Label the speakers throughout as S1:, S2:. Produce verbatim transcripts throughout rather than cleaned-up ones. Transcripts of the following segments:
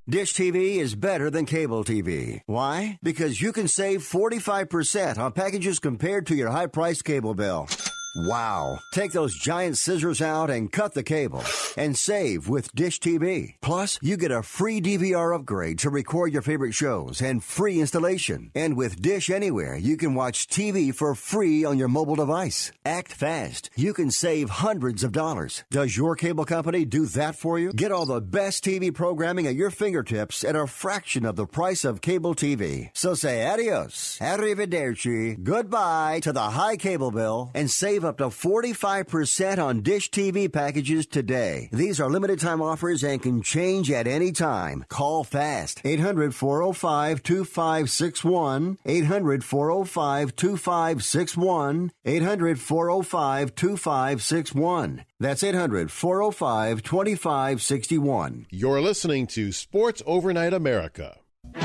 S1: Dish T V is better than cable T V. Why? Because you can save forty-five percent on packages compared to your high-priced cable bill. Wow. Take those giant scissors out and cut the cable and save with Dish T V. Plus, you get a free D V R upgrade to record your favorite shows and free installation. And with Dish Anywhere, you can watch T V for free on your mobile device. Act fast. You can save hundreds of dollars. Does your cable company do that for you? Get all the best T V programming at your fingertips at a fraction of the price of cable T V. So say adios, arrivederci, goodbye to the high cable bill and save up to forty-five percent on Dish T V packages today. These are limited time offers and can change at any time. Call fast. eight hundred, four oh five, two five six one. eight hundred, four oh five, two five six one. eight hundred, four oh five, two five six one. That's eight hundred, four oh five, two five six one.
S2: You're listening to Sports Overnight America.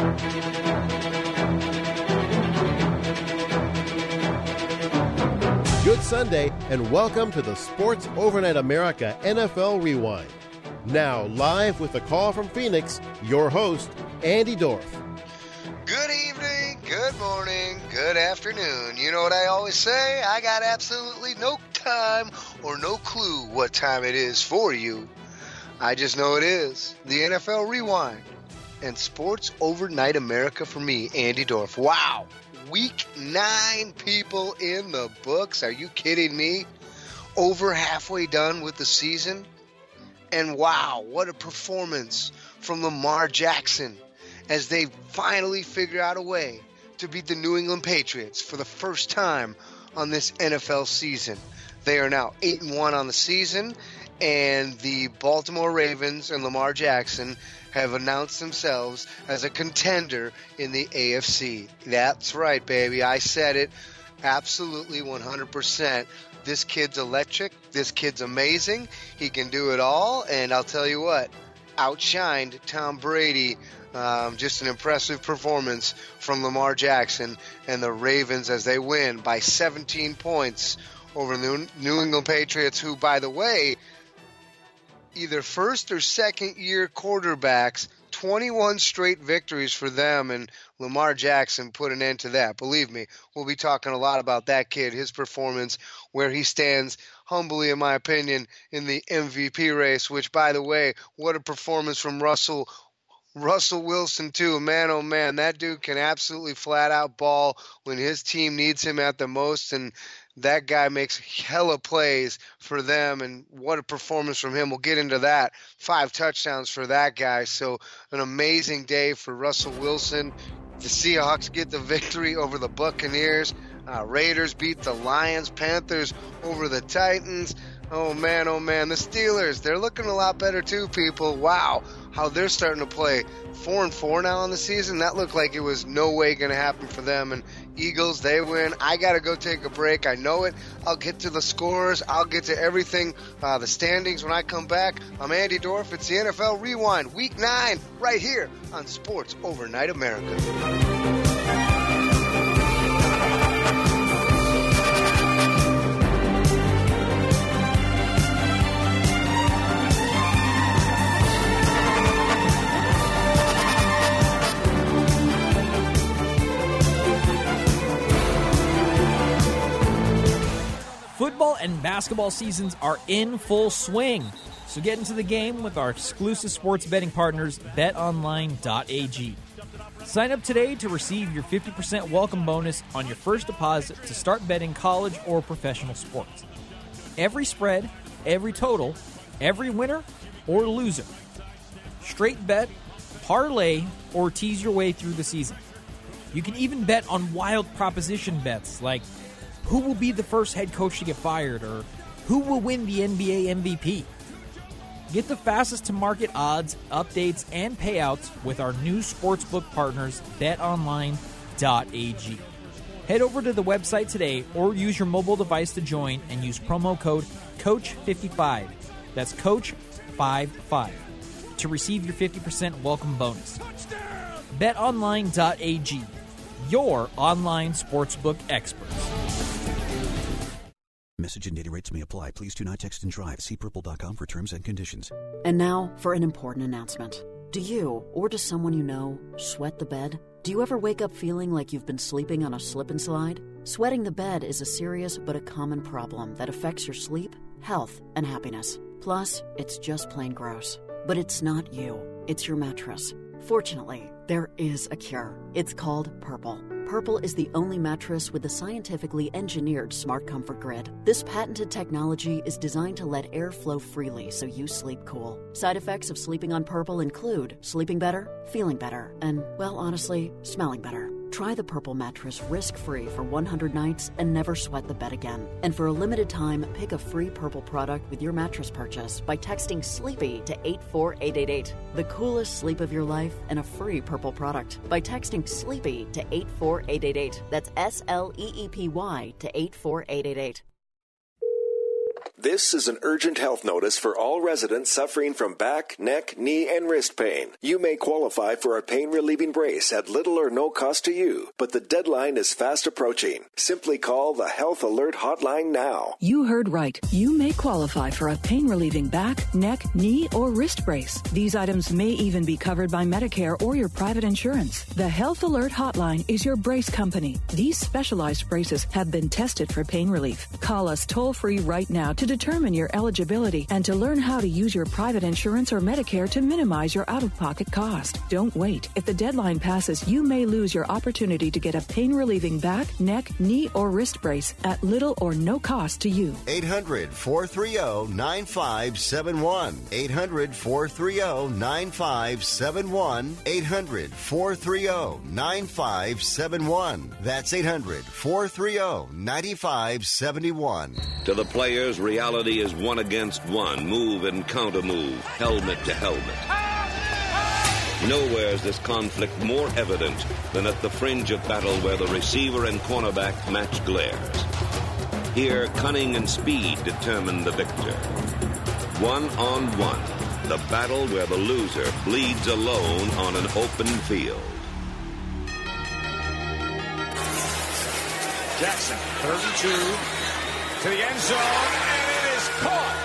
S2: Good Sunday, and welcome to the Sports Overnight America N F L Rewind. Now, live with a call from Phoenix, your host, Andy Dorff.
S3: Good evening, good morning, good afternoon. You know what I always say? I got absolutely no time or no clue what time it is for you. I just know it is the N F L Rewind and Sports Overnight America for me, Andy Dorff. Wow. Week nine, people, in the books. Are you kidding me? Over halfway done with the season. And wow, what a performance from Lamar Jackson as they finally figure out a way to beat the New England Patriots for the first time on this N F L season. They are now eight and one on the season, and the Baltimore Ravens and Lamar Jackson have announced themselves as a contender in the A F C. That's right, baby. I said it. Absolutely one hundred percent. This kid's electric. This kid's amazing. He can do it all. And I'll tell you what, outshined Tom Brady. Um, just an impressive performance from Lamar Jackson and the Ravens as they win by seventeen points over the New England Patriots, who, by the way, either first or second year quarterbacks, twenty-one straight victories for them, and Lamar Jackson put an end to that. Believe me, we'll be talking a lot about that kid, his performance, where he stands humbly, in my opinion, in the M V P race, which, by the way, what a performance from Russell Russell Wilson, too. Man, oh, man, that dude can absolutely flat-out ball when his team needs him at the most, and that guy makes hella plays for them, and what a performance from him. We'll get into that. Five touchdowns for that guy. So an amazing day for Russell Wilson. The Seahawks get the victory over the Buccaneers. Uh, Raiders beat the Lions. Panthers over the Titans. Oh, man, oh, man. The Steelers, they're looking a lot better too, people. Wow, how they're starting to play. Four and four now on the season. That looked like it was no way going to happen for them. And Eagles, they win. I got to go take a break. I know it. I'll get to the scores. I'll get to everything, uh, the standings when I come back. I'm Andy Dorff. It's the N F L Rewind, Week nine, right here on Sports Overnight America.
S4: Football and basketball seasons are in full swing, so get into the game with our exclusive sports betting partners, bet online dot a g. Sign up today to receive your fifty percent welcome bonus on your first deposit to start betting college or professional sports. Every spread, every total, every winner or loser. Straight bet, parlay, or tease your way through the season. You can even bet on wild proposition bets like who will be the first head coach to get fired, or who will win the N B A M V P. Get the fastest to market odds, updates, and payouts with our new sportsbook partners, bet online dot a g. Head over to the website today or use your mobile device to join and use promo code coach fifty-five. That's coach fifty-five to receive your fifty percent welcome bonus. bet online dot a g, your online sportsbook experts.
S5: Message and data rates may apply. Please do not text and drive. See purple dot com for terms and conditions.
S6: And now for an important announcement.
S5: Do you, or does someone you know, sweat the bed? Do you ever wake up feeling like you've been sleeping on a slip and slide? Sweating the bed is a serious but a common problem that affects your sleep, health, and happiness. Plus, it's just plain gross. But it's not you. It's your mattress. Fortunately, there is a cure. It's called Purple. Purple is the only mattress with a scientifically engineered smart comfort grid. This patented technology is designed to let air flow freely so you sleep cool. Side effects of sleeping on Purple include sleeping better, feeling better, and, well, honestly, smelling better. Try the Purple mattress risk-free for one hundred nights and never sweat the bed again. And for a limited time, pick a free Purple product with your mattress purchase by texting SLEEPY to eight four eight eight eight. The coolest sleep of your life and a free Purple product by texting SLEEPY to eight four eight eight eight. That's S L E E P Y to eight four eight eight eight.
S6: This is an urgent health notice for all residents suffering from back, neck, knee, and wrist pain. You may qualify for a pain-relieving brace at little or no cost to you, but the deadline is fast approaching. Simply call the Health Alert Hotline now.
S7: You heard right. You may qualify for a pain-relieving back, neck, knee, or wrist brace. These items may even be covered by Medicare or your private insurance. The Health Alert Hotline is your brace company. These specialized braces have been tested for pain relief. Call us toll-free right now to determine your eligibility and to learn how to use your private insurance or Medicare to minimize your out-of-pocket cost. Don't wait. If the deadline passes, you may lose your opportunity to get a pain-relieving back, neck, knee, or wrist brace at little or no cost to you.
S1: eight hundred, four three zero, nine five seven one. eight hundred, four three zero, nine five seven one. eight hundred, four three zero, nine five seven one. That's eight hundred, four three zero, nine five seven one.
S8: To the players, reality is one against one, move and counter move, helmet to helmet. Nowhere is this conflict more evident than at the fringe of battle where the receiver and cornerback match glares. Here, cunning and speed determine the victor. One on one, the battle where the loser bleeds alone on an open field.
S9: Jackson, thirty-two, to the end zone, and it is caught.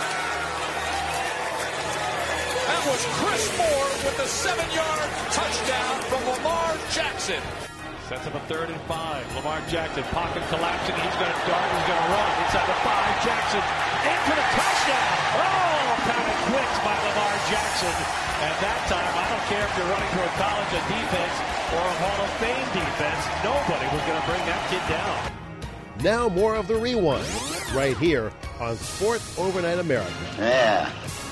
S9: That was Chris Moore with the seven-yard touchdown from Lamar Jackson. Sets up a third and five. Lamar Jackson, pocket collapsing. He's going to dart. He's going to run. Inside the five. Jackson into the touchdown. Oh, kind of quick by Lamar Jackson. And that time, I don't care if you're running for a college a defense or a Hall of Fame defense, nobody was going to bring that kid down.
S2: Now more of the Rewind, right here on Sports Overnight America.
S3: Yeah.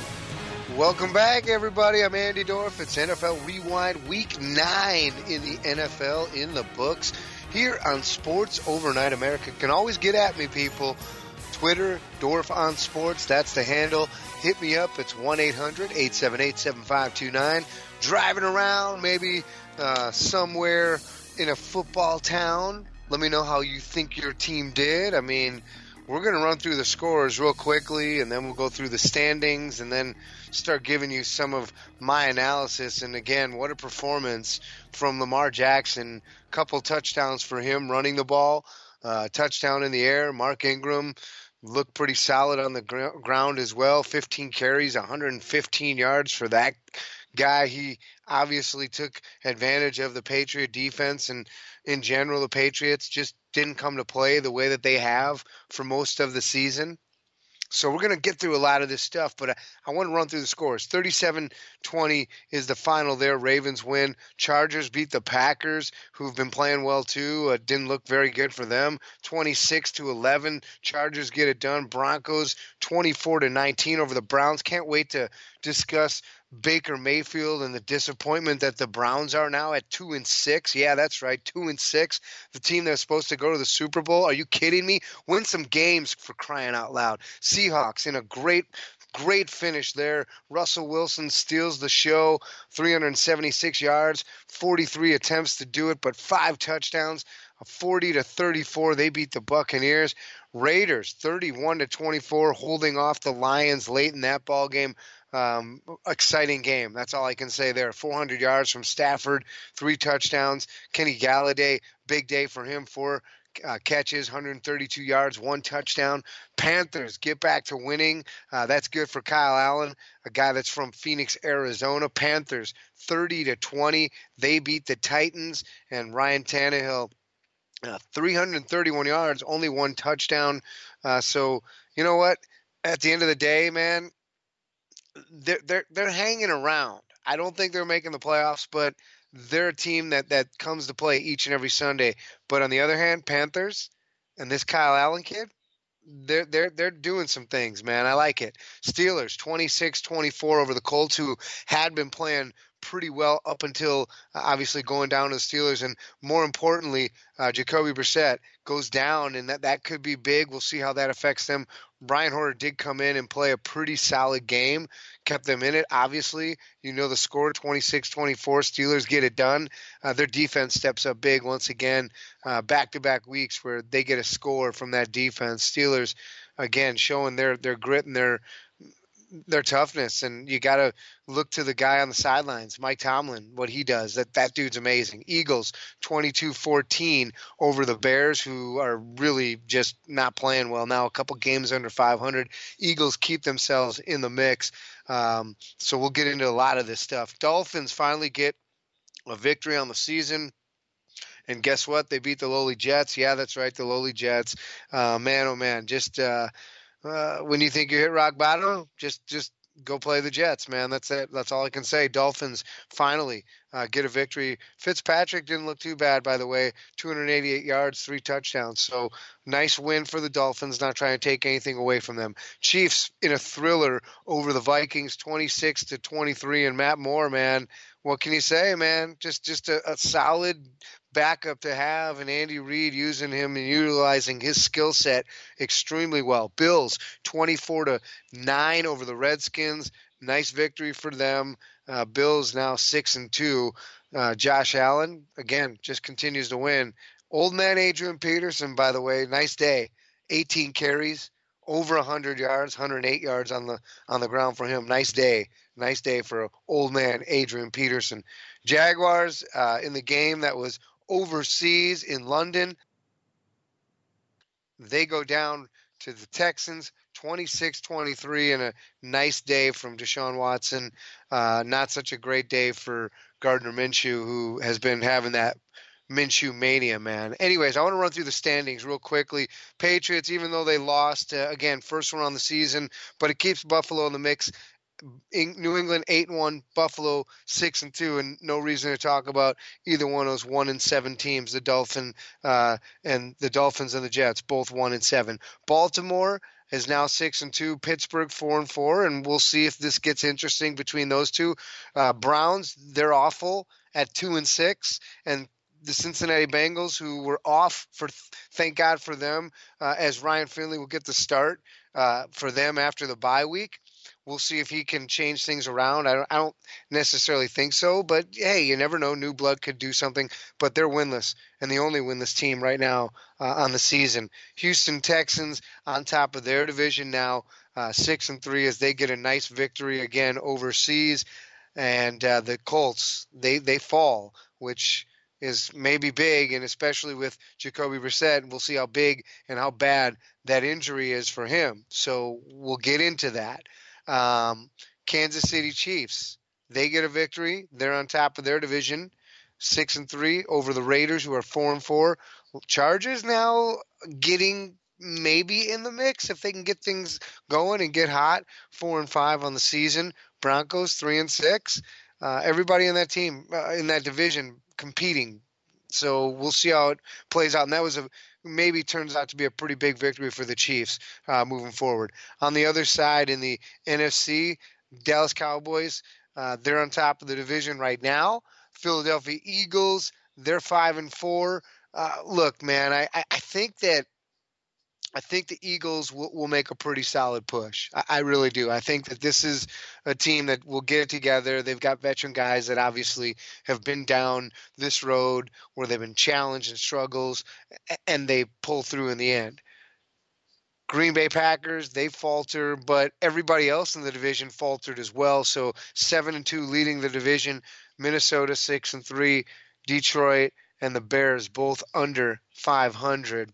S3: Welcome back, everybody. I'm Andy Dorff. It's N F L Rewind, Week nine in the N F L in the books. Here on Sports Overnight America. Can always get at me, people. Twitter, Dorff on Sports. That's the handle. Hit me up. It's one eight hundred, eight seven eight, seven five two nine. Driving around, maybe uh, somewhere in a football town. Let me know how you think your team did. I mean, we're going to run through the scores real quickly, and then we'll go through the standings, and then start giving you some of my analysis. And again, what a performance from Lamar Jackson. Couple touchdowns for him running the ball, uh, touchdown in the air. Mark Ingram looked pretty solid on the gr- ground as well. fifteen carries, one hundred fifteen yards for that guy. He obviously took advantage of the Patriot defense, and in general, the Patriots just didn't come to play the way that they have for most of the season. So we're going to get through a lot of this stuff, but I, I want to run through the scores. thirty-seven twenty is the final there. Ravens win. Chargers beat the Packers, who've been playing well too. Uh, didn't look very good for them. twenty-six to eleven. Chargers get it done. Broncos twenty-four to nineteen over the Browns. Can't wait to discuss Baker Mayfield and the disappointment that the Browns are now at two and six. Yeah, that's right, two and six. The team that's supposed to go to the Super Bowl. Are you kidding me? Win some games, for crying out loud. Seahawks in a great, great finish there. Russell Wilson steals the show. three hundred seventy-six yards, forty-three attempts to do it, but five touchdowns. forty to thirty-four, they beat the Buccaneers. Raiders thirty-one to twenty-four, holding off the Lions late in that ball game. Um, exciting game. That's all I can say there. four hundred yards from Stafford, three touchdowns. Kenny Galladay, big day for him, four uh, catches, one hundred thirty-two yards, one touchdown. Panthers get back to winning. Uh, that's good for Kyle Allen, a guy that's from Phoenix, Arizona. Panthers thirty to twenty. They beat the Titans, and Ryan Tannehill, uh, three hundred thirty-one yards, only one touchdown. Uh, so you know what? At the end of the day, man, they're they're they're hanging around. I don't think they're making the playoffs, but they're a team that, that comes to play each and every Sunday. But on the other hand, Panthers and this Kyle Allen kid, they're they're they're doing some things, man. I like it. Steelers twenty-six twenty-four over the Colts, who had been playing pretty well up until uh, obviously going down to the Steelers. And more importantly, uh, Jacoby Brissett goes down, and that, that could be big. We'll see how that affects them. Brian Hoyer did come in and play a pretty solid game, kept them in it. Obviously, you know the score, twenty-six twenty-four. Steelers get it done. Uh, their defense steps up big once again, uh, back-to-back weeks where they get a score from that defense. Steelers, again, showing their, their grit and their their toughness, and you got to look to the guy on the sidelines, Mike Tomlin, what he does. That that dude's amazing. Eagles twenty-two fourteen over the Bears, who are really just not playing well now. A couple games under five hundred. Eagles keep themselves in the mix. Um, so we'll get into a lot of this stuff. Dolphins finally get a victory on the season. And guess what? They beat the lowly Jets. Yeah, that's right, the lowly Jets. Uh, man, oh man, just uh, uh, when you think you hit rock bottom, just just go play the Jets, man. That's it. That's all I can say. Dolphins finally uh, get a victory. Fitzpatrick didn't look too bad, by the way. two hundred eighty-eight yards, three touchdowns. So nice win for the Dolphins, not trying to take anything away from them. Chiefs in a thriller over the Vikings, twenty-six to twenty-three. And Matt Moore, man, what can you say, man? Just just a, a solid backup to have, and Andy Reid using him and utilizing his skill set extremely well. Bills twenty-four to nine over the Redskins. Nice victory for them. Uh, Bills now six and two. Uh, Josh Allen again just continues to win. Old man Adrian Peterson, by the way, nice day. eighteen carries, over one hundred yards, one hundred eight yards on the on the ground for him. Nice day. Nice day for old man Adrian Peterson. Jaguars uh, in the game that was overseas in London, they go down to the Texans twenty-six twenty-three, and a nice day from Deshaun Watson. Uh, not such a great day for Gardner Minshew, who has been having that Minshew mania, man. Anyways, I want to run through the standings real quickly. Patriots, even though they lost, uh, again, first one on the season, but it keeps Buffalo in the mix. In New England eight and one, Buffalo six and two, and no reason to talk about either one of those one and seven teams. The Dolphin uh, and the Dolphins and the Jets both one and seven. Baltimore is now six and two. Pittsburgh four and four, and we'll see if this gets interesting between those two. Uh, Browns, they're awful at two and six, and the Cincinnati Bengals, who were off for, thank God for them, uh, as Ryan Finley will get the start uh, for them after the bye week. We'll see if he can change things around. I don't, I don't necessarily think so, but hey, you never know. New blood could do something, but they're winless, and the only winless team right now uh, on the season. Houston Texans on top of their division now, uh, six and three, as they get a nice victory again overseas, and uh, the Colts they they fall, which is maybe big, and especially with Jacoby Brissett, we'll see how big and how bad that injury is for him. So we'll get into that. Um, Kansas City Chiefs, they get a victory. They're on top of their division, six and three over the Raiders, who are four and four. Chargers now getting maybe in the mix if they can get things going and get hot. Four and five on the season. Broncos three and six. Uh, everybody in that team uh, in that division competing. So we'll see how it plays out. And that was a maybe turns out to be a pretty big victory for the Chiefs uh, moving forward. On the other side, in the N F C, Dallas Cowboys, uh, they're on top of the division right now. Philadelphia Eagles, they're five and four. Uh, look, man, I, I think that I think the Eagles will, will make a pretty solid push. I, I really do. I think that this is a team that will get it together. They've got veteran guys that obviously have been down this road where they've been challenged and struggles, and they pull through in the end. Green Bay Packers, they falter, but everybody else in the division faltered as well. So seven and two leading the division. Minnesota six and three. Detroit and the Bears both under five hundred.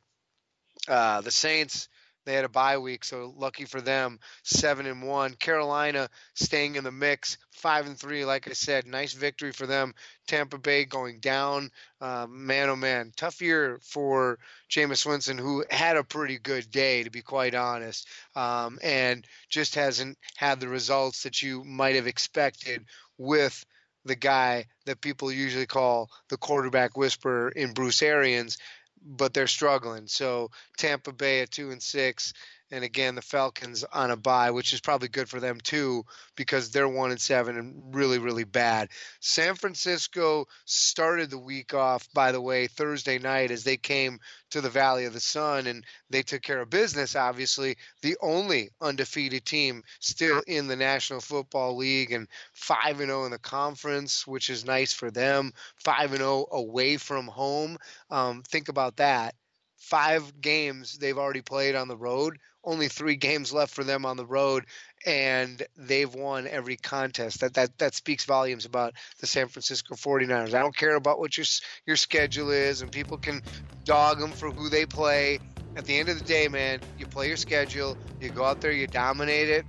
S3: Uh, the Saints, they had a bye week, so lucky for them, seven and one. Carolina staying in the mix, five and three. Like I said, nice victory for them. Tampa Bay going down. Uh, man, oh man, tough year for Jameis Winston, who had a pretty good day, to be quite honest, um, and just hasn't had the results that you might have expected with the guy that people usually call the quarterback whisperer in Bruce Arians. But they're struggling. So Tampa Bay at two and six, and again the Falcons on a bye, which is probably good for them too because they're one and seven and really really bad. San Francisco started the week off, by the way, Thursday night as they came to the Valley of the Sun and they took care of business. Obviously, the only undefeated team still in the National Football League and five and zero in the conference, which is nice for them. Five and zero away from home. Um, think about that. Five games they've already played on the road, only three games left for them on the road, and they've won every contest. That that that speaks volumes about the San Francisco forty-niners. I don't care about what your your schedule is, and people can dog them for who they play. At the end of the day, man, you play your schedule, you go out there, you dominate it,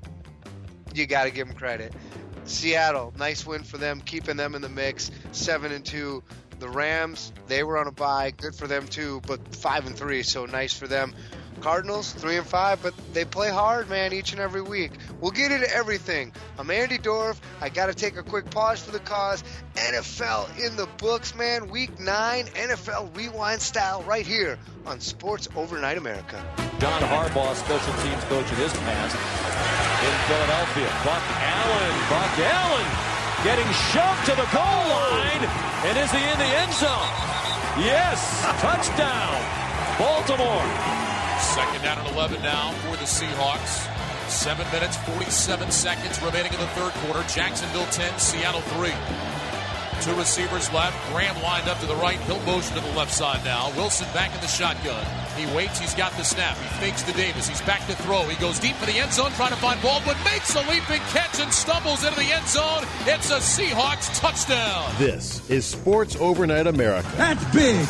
S3: you got to give them credit. Seattle, nice win for them, keeping them in the mix, seven and two. The Rams, they were on a bye, good for them too, but five and three, so nice for them. Cardinals, three and five, but they play hard, man, each and every week. We'll get into everything. I'm Andy Dorff. I got to take a quick pause for the cause. N F L in the books, man. Week nine, N F L Rewind style, right here on Sports Overnight America.
S9: John Harbaugh, special teams coach in his past in Philadelphia. Buck Allen, Buck Allen. Getting shoved to the goal line, and is he in the end zone? Yes, touchdown, Baltimore.
S10: Second down and eleven now for the Seahawks. Seven minutes, forty-seven seconds remaining in the third quarter. Jacksonville ten, Seattle three. Two receivers left. Graham lined up to the right. He'll motion to the left side now. Wilson back in the shotgun. He waits. He's got the snap. He fakes to Davis. He's back to throw. He goes deep for the end zone, trying to find Baldwin. Makes a leaping catch and stumbles into the end zone. It's a Seahawks touchdown.
S2: This is Sports Overnight America.
S11: That's big.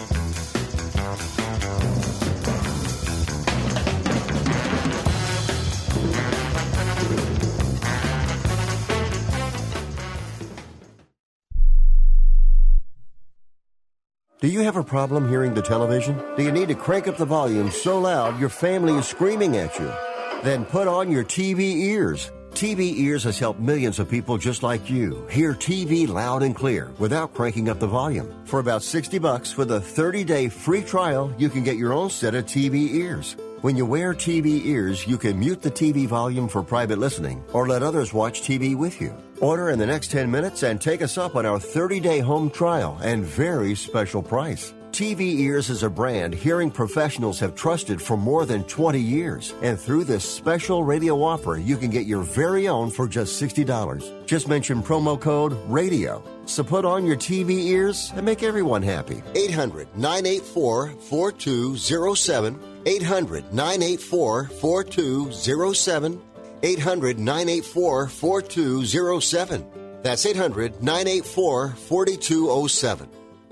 S1: Do you have a problem hearing the television? Do you need to crank up the volume so loud your family is screaming at you? Then put on your T V ears. T V Ears has helped millions of people just like you hear T V loud and clear without cranking up the volume. For about sixty bucks with a thirty-day free trial, you can get your own set of T V Ears. When you wear T V Ears, you can mute the T V volume for private listening or let others watch T V with you. Order in the next ten minutes and take us up on our thirty-day home trial and very special price. T V Ears is a brand hearing professionals have trusted for more than twenty years. And through this special radio offer, you can get your very own for just sixty dollars. Just mention promo code RADIO. So put on your T V ears and make everyone happy. eight hundred, nine eight four, four two zero seven. eight hundred, nine eight four, four two zero seven. eight hundred, nine eight four, four two zero seven. That's eight hundred, nine eight four, four two zero seven.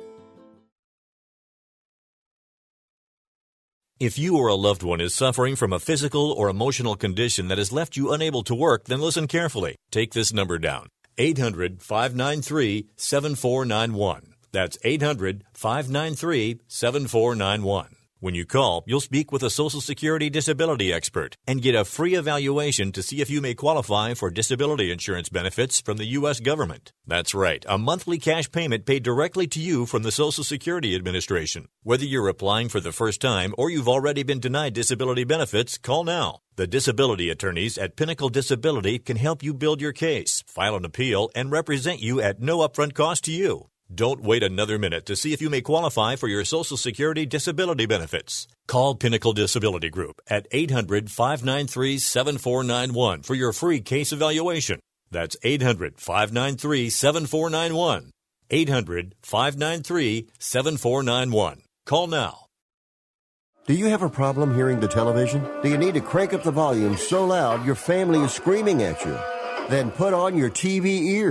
S12: If you or a loved one is suffering from a physical or emotional condition that has left you unable to work, then listen carefully. Take this number down. eight hundred, five nine three, seven four nine one. That's eight hundred, five nine three, seven four nine one. When you call, you'll speak with a Social Security disability expert and get a free evaluation to see if you may qualify for disability insurance benefits from the U S government. That's right, a monthly cash payment paid directly to you from the Social Security Administration. Whether you're applying for the first time or you've already been denied disability benefits, call now. The disability attorneys at Pinnacle Disability can help you build your case, file an appeal, and represent you at no upfront cost to you. Don't wait another minute to see if you may qualify for your Social Security disability benefits. Call Pinnacle Disability Group at eight hundred, five nine three, seven four nine one for your free case evaluation. That's eight hundred, five nine three, seven four nine one. eight hundred, five nine three, seven four nine one. Call now.
S1: Do you have a problem hearing the television? Do you need to crank up the volume so loud your family is screaming at you? Then put on your T V ears.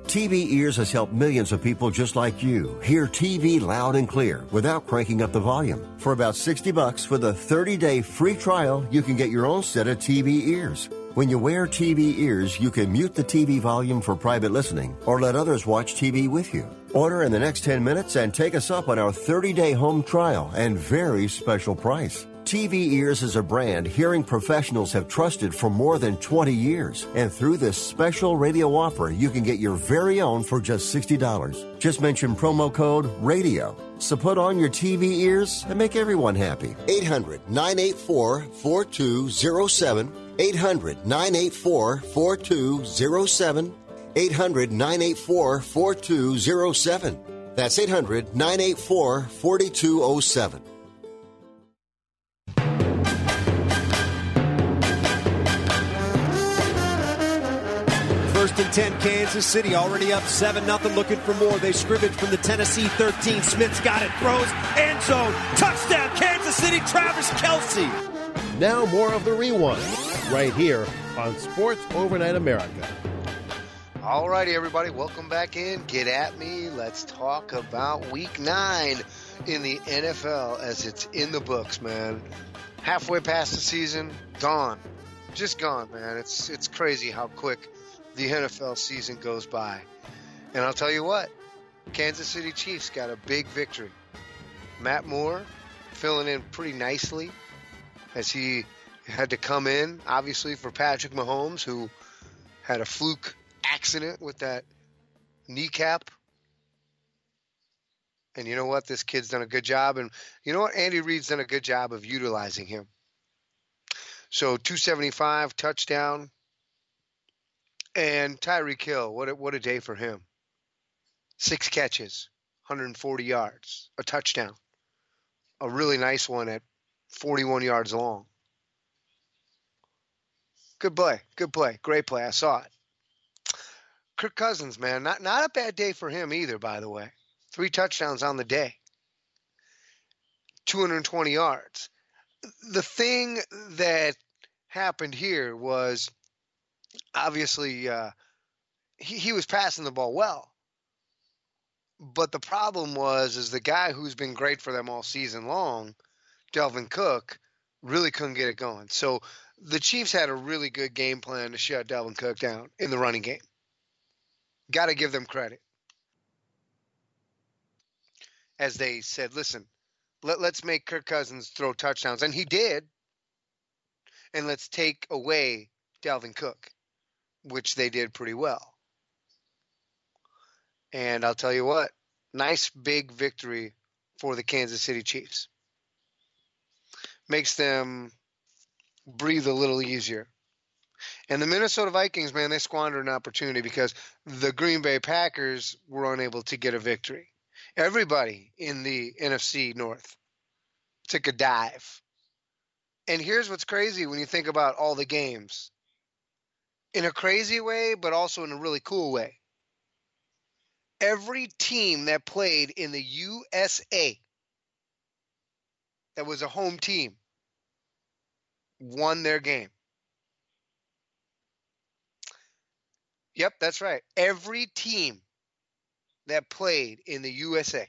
S1: T V Ears has helped millions of people just like you hear T V loud and clear without cranking up the volume. For about sixty bucks with a thirty-day free trial, you can get your own set of T V Ears. When you wear T V Ears, you can mute the T V volume for private listening or let others watch T V with you. Order in the next ten minutes and take us up on our thirty-day home trial and very special price. T V Ears is a brand hearing professionals have trusted for more than twenty years. And through this special radio offer, you can get your very own for just sixty dollars. Just mention promo code RADIO. So put on your T V ears and make everyone happy. eight hundred, nine eight four, four two zero seven. eight hundred, nine eight four, four two zero seven. eight hundred, nine eight four, four two zero seven. That's eight hundred, nine eight four, four two zero seven.
S11: First and ten, Kansas City already up seven nothing, looking for more. They scrimmage from the Tennessee thirteen. Smith's got it, throws, end zone, touchdown, Kansas City, Travis Kelce.
S2: Now more of the Rewind, right here on Sports Overnight America.
S3: All righty, everybody, welcome back in. Get at me. Let's talk about week nine in the N F L as it's in the books, man. Halfway past the season, gone. Just gone, man. It's it's crazy how quick the N F L season goes by. And I'll tell you what, Kansas City Chiefs got a big victory. Matt Moore filling in pretty nicely as he had to come in, obviously, for Patrick Mahomes, who had a fluke accident with that kneecap. And you know what? This kid's done a good job. And you know what? Andy Reid's done a good job of utilizing him. So two seventy-five, touchdown. And Tyreek Hill, what a, what a day for him. Six catches, one hundred forty yards, a touchdown. A really nice one at forty-one yards long. Good play, good play, great play. I saw it. Kirk Cousins, man, not, not a bad day for him either, by the way. Three touchdowns on the day. two hundred twenty yards. The thing that happened here was, obviously, uh, he, he was passing the ball well. But the problem was, is the guy who's been great for them all season long, Dalvin Cook, really couldn't get it going. So the Chiefs had a really good game plan to shut Dalvin Cook down in the running game. Got to give them credit. As they said, listen, let, let's make Kirk Cousins throw touchdowns. And he did. And let's take away Dalvin Cook, which they did pretty well. And I'll tell you what, nice big victory for the Kansas City Chiefs. Makes them breathe a little easier. And the Minnesota Vikings, man, they squandered an opportunity because the Green Bay Packers were unable to get a victory. Everybody in the N F C North took a dive. And here's what's crazy when you think about all the games. In a crazy way, but also in a really cool way. Every team that played in the U S A that was a home team won their game. Yep, that's right. Every team that played in the U S A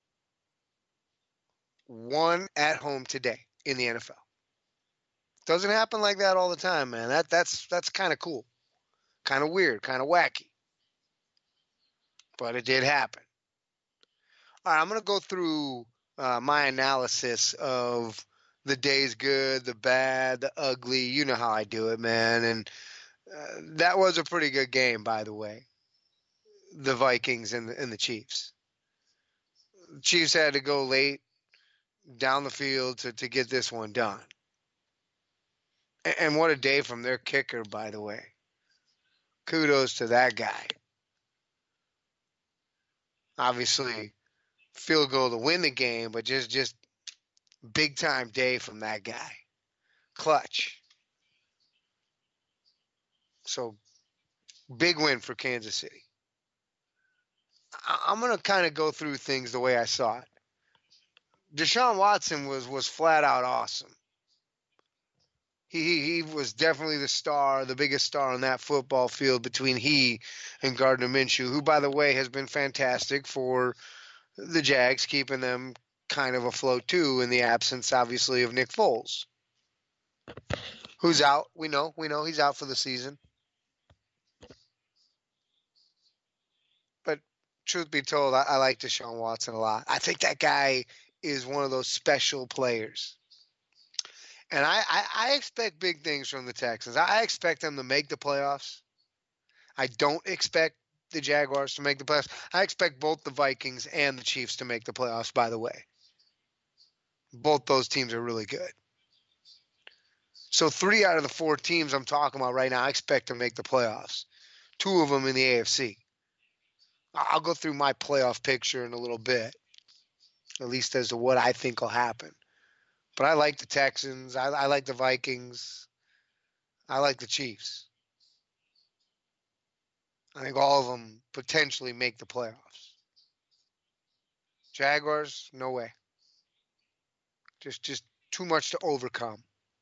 S3: won at home today in the N F L. Doesn't happen like that all the time, man. That that's that's kind of cool. Kind of weird, kind of wacky. But it did happen. All right, I'm going to go through uh, my analysis of the day's good, the bad, the ugly. You know how I do it, man. And uh, that was a pretty good game, by the way. The Vikings and the, and the Chiefs. The Chiefs had to go late down the field to, to get this one done. And, and what a day from their kicker, by the way. Kudos to that guy. Obviously, field goal to win the game, but just, just big time day from that guy. Clutch. So, big win for Kansas City. I'm going to kind of go through things the way I saw it. Deshaun Watson was, was flat out awesome. He he was definitely the star, the biggest star on that football field between he and Gardner Minshew, who, by the way, has been fantastic for the Jags, keeping them kind of afloat too in the absence, obviously, of Nick Foles, who's out. We know, we know he's out for the season. But truth be told, I, I like Deshaun Watson a lot. I think that guy is one of those special players. And I, I, I expect big things from the Texans. I expect them to make the playoffs. I don't expect the Jaguars to make the playoffs. I expect both the Vikings and the Chiefs to make the playoffs, by the way. Both those teams are really good. So three out of the four teams I'm talking about right now, I expect to make the playoffs. Two of them in the A F C. I'll go through my playoff picture in a little bit, at least as to what I think will happen. But I like the Texans. I, I like the Vikings. I like the Chiefs. I think all of them potentially make the playoffs. Jaguars, no way. Just, just too much to overcome.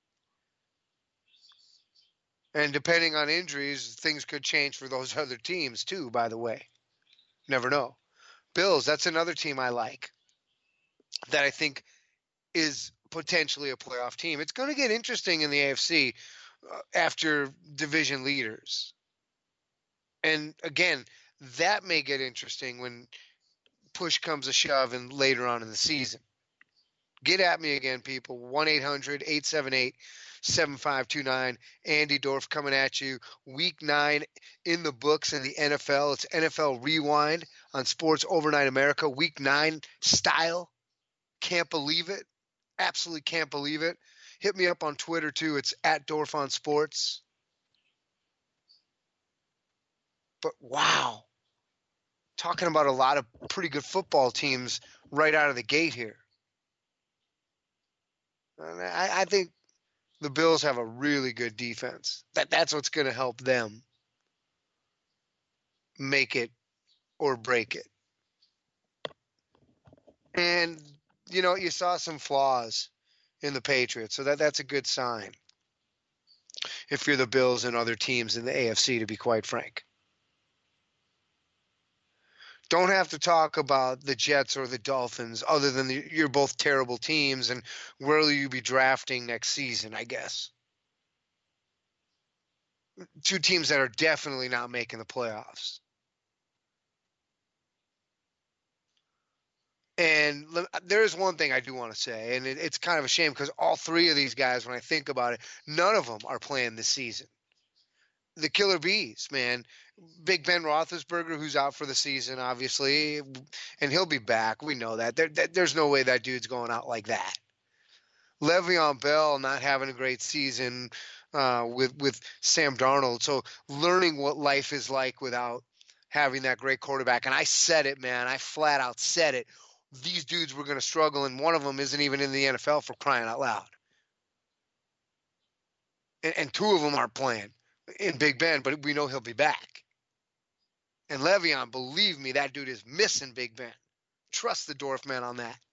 S3: And depending on injuries, things could change for those other teams too, by the way. Never know. Bills, that's another team I like that I think is potentially a playoff team. It's going to get interesting in the A F C uh, after division leaders. And again, that may get interesting when push comes to shove and later on in the season. Get at me again, people. one eight hundred eight seven eight seven five two nine. Andy Dorf coming at you. Week nine in the books in the N F L. It's N F L Rewind on Sports Overnight America. Week nine style. Can't believe it. Absolutely can't believe it. Hit me up on Twitter, too. It's at Dorf on Sports. But wow. Talking about a lot of pretty good football teams right out of the gate here. I, I think the Bills have a really good defense. That That's what's going to help them make it or break it. And, you know, you saw some flaws in the Patriots, so that, that's a good sign if you're the Bills and other teams in the A F C, to be quite frank. Don't have to talk about the Jets or the Dolphins other than the, you're both terrible teams and where will you be drafting next season, I guess. Two teams that are definitely not making the playoffs. And there is one thing I do want to say, and it, it's kind of a shame because all three of these guys, when I think about it, none of them are playing this season. The Killer Bees, man. Big Ben Roethlisberger, who's out for the season, obviously, and he'll be back. We know that. There, there's no way that dude's going out like that. Le'Veon Bell not having a great season uh, with, with Sam Darnold. So learning what life is like without having that great quarterback. And I said it, man. I flat out said it. These dudes were going to struggle, and one of them isn't even in the N F L for crying out loud. And, and two of them aren't playing in Big Ben, but we know he'll be back. And Le'Veon, believe me, that dude is missing Big Ben. Trust the Dorf man on that.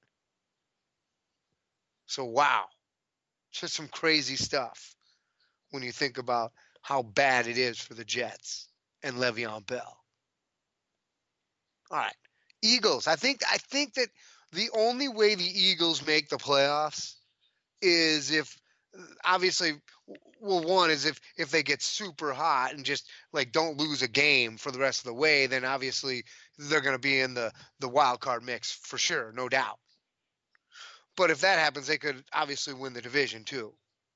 S3: So, wow. Just some crazy stuff when you think about how bad it is for the Jets and Le'Veon Bell. All right. Eagles. I think I think that the only way the Eagles make the playoffs is if, obviously, well, one is if, if they get super hot and just like don't lose a game for the rest of the way, then obviously they're going to be in the, the wild card mix for sure, no doubt. But if that happens, they could obviously win the division too.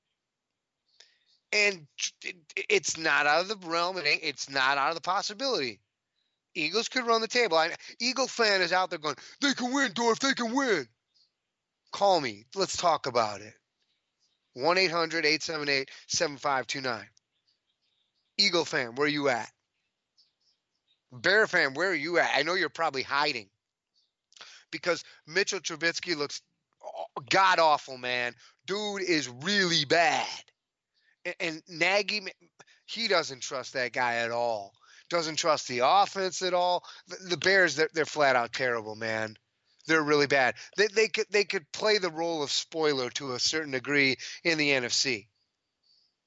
S3: And it, it's not out of the realm. It ain't, it's not out of the possibility. Eagles could run the table. I, Eagle fan is out there going, they can win, Dorf, they can win. Call me. Let's talk about it. one eight hundred eight seven eight seven five two nine. Eagle fan, where are you at? Bear fan, where are you at? I know you're probably hiding because Mitchell Trubisky looks god-awful, man. Dude is really bad. And, and Nagy, he doesn't trust that guy at all. Doesn't trust the offense at all. The, the Bears, they're, they're flat out terrible, man. They're really bad. They they could they could play the role of spoiler to a certain degree in the N F C.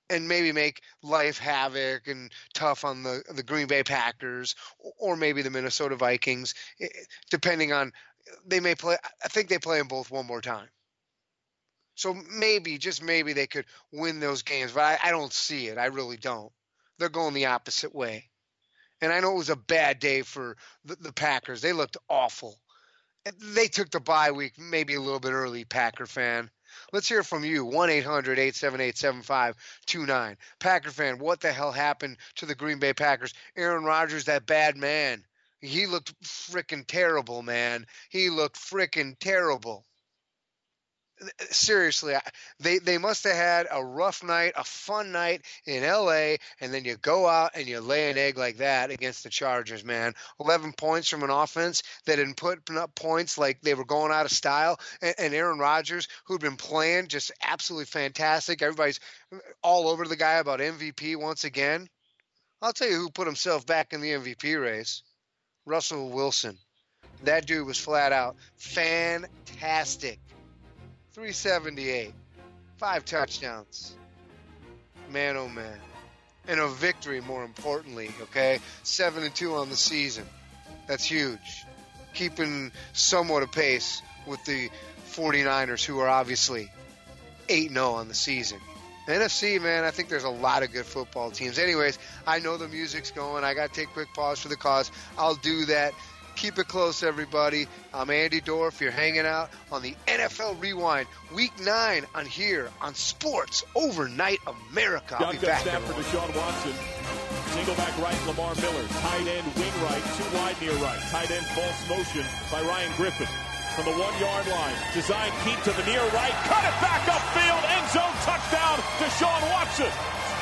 S3: and maybe make life havoc and tough on the the Green Bay Packers or maybe the Minnesota Vikings, depending on they may play. I think they play them both one more time. So maybe, just maybe, they could win those games, but I, I don't see it. I really don't. They're going the opposite way. And I know it was a bad day for the, the Packers. They looked awful. They took the bye week maybe a little bit early, Packer fan. Let's hear from you, one eight hundred eight seven eight seven five two nine. Packer fan, what the hell happened to the Green Bay Packers? Aaron Rodgers, that bad man. He looked freaking terrible, man. He looked freaking terrible. Seriously, they, they must have had a rough night, a fun night in L A, and then you go out and you lay an egg like that against the Chargers, man. eleven points from an offense that didn't put up points like they were going out of style, and, and Aaron Rodgers, who'd been playing just absolutely fantastic. Everybody's all over the guy about M V P once again. I'll tell you who put himself back in the M V P race. Russell Wilson. That dude was flat out fantastic. three seventy-eight, five touchdowns. Man, oh man. And a victory, more importantly, okay? seven and two on the season. That's huge. Keeping somewhat apace with the 49ers, who are obviously eight and oh on the season. The N F C, man, I think there's a lot of good football teams. Anyways, I know the music's going. I got to take a quick pause for the cause. I'll do that. Keep it close, everybody. I'm Andy Dorff. You're hanging out on the N F L Rewind, Week nine on here on Sports Overnight America. I'll be back.
S9: Snap for Deshaun Watson. Single back right, Lamar Miller. Tight end, wing right. Two wide near right. Tight end, false motion by Ryan Griffin. From the one-yard line. Design keep to the near right. Cut it back upfield. End zone touchdown. Deshaun Watson.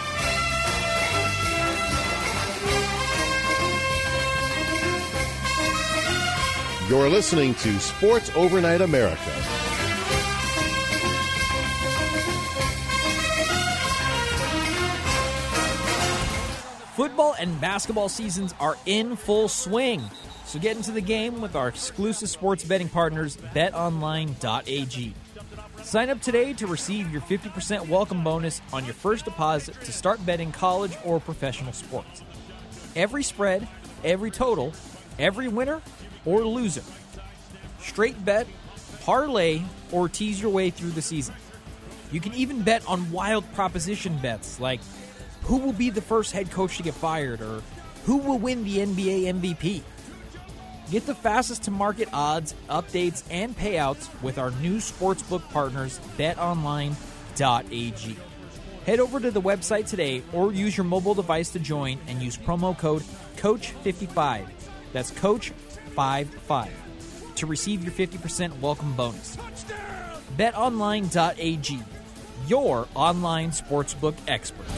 S2: You're listening to Sports Overnight America.
S4: Football and basketball seasons are in full swing. So get into the game with our exclusive sports betting partners, bet online dot a g. Sign up today to receive your fifty percent welcome bonus on your first deposit to start betting college or professional sports. Every spread, every total, every winner or loser. Straight bet, parlay, or tease your way through the season. You can even bet on wild proposition bets like who will be the first head coach to get fired or who will win the N B A M V P. Get the fastest to market odds, updates, and payouts with our new sportsbook partners, bet online dot a g. Head over to the website today or use your mobile device to join and use promo code coach fifty-five. That's coach fifty-five to receive your fifty percent welcome bonus. bet online dot a g, your online sportsbook experts.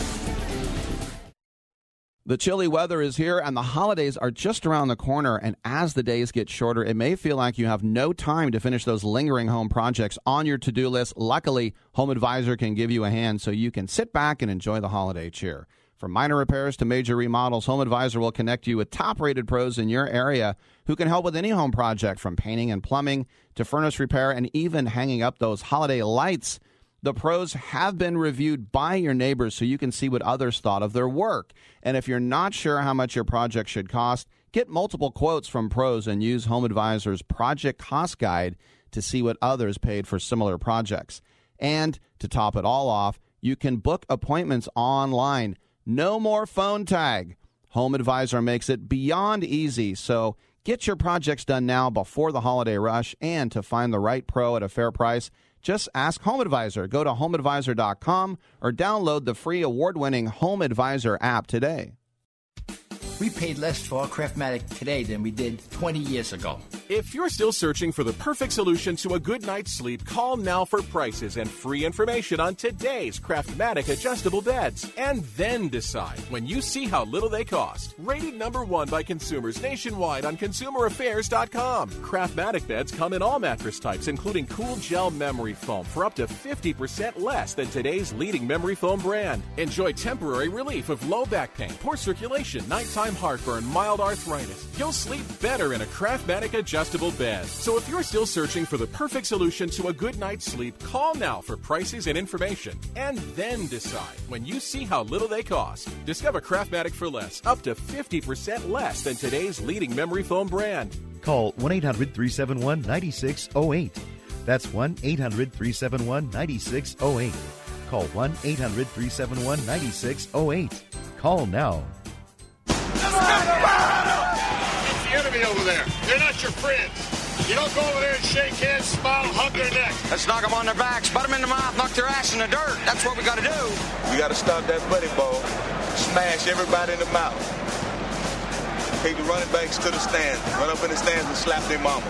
S13: The chilly weather is here and the holidays are just around the corner, and as the days get shorter, it may feel like you have no time to finish those lingering home projects on your to-do list. Luckily, Home Advisor can give you a hand so you can sit back and enjoy the holiday cheer. From minor repairs to major remodels, Home Advisor will connect you with top-rated pros in your area who can help with any home project, from painting and plumbing to furnace repair and even hanging up those holiday lights. The pros have been reviewed by your neighbors so you can see what others thought of their work. And if you're not sure how much your project should cost, get multiple quotes from pros and use Home Advisor's Project Cost Guide to see what others paid for similar projects. And to top it all off, you can book appointments online. No more phone tag. Home Advisor makes it beyond easy, so get your projects done now before the holiday rush. And to find the right pro at a fair price, just ask Home Advisor. Go to home advisor dot com or download the free award-winning Home Advisor app today.
S14: We paid less for our Craftmatic today than we did twenty years ago.
S15: If you're still searching for the perfect solution to a good night's sleep, call now for prices and free information on today's Craftmatic adjustable beds. And then decide when you see how little they cost. Rated number one by consumers nationwide on consumer affairs dot com. Craftmatic beds come in all mattress types, including cool gel memory foam for up to fifty percent less than today's leading memory foam brand. Enjoy temporary relief of low back pain, poor circulation, nighttime heartburn, mild arthritis. You'll sleep better in a Craftmatic adjustable adjustable bed. So if you're still searching for the perfect solution to a good night's sleep, call now for prices and information, and then decide when you see how little they cost. Discover Craftmatic for less, up to fifty percent less than today's leading memory foam brand.
S16: Call one eight hundred three seven one nine six zero eight. That's one eight hundred three seven one nine six zero eight. Call one eight hundred three seven one nine six zero eight. Call now.
S17: It's the enemy over there. They're not your friends. You don't go over there and shake hands, smile, hug their neck.
S18: Let's knock them on their backs, butt them in the mouth, knock their ass in the dirt. That's what we got to do.
S19: We got to stop that buddy ball. Smash everybody in the mouth. Take the running backs to the stands. Run up in the stands and slap their mama.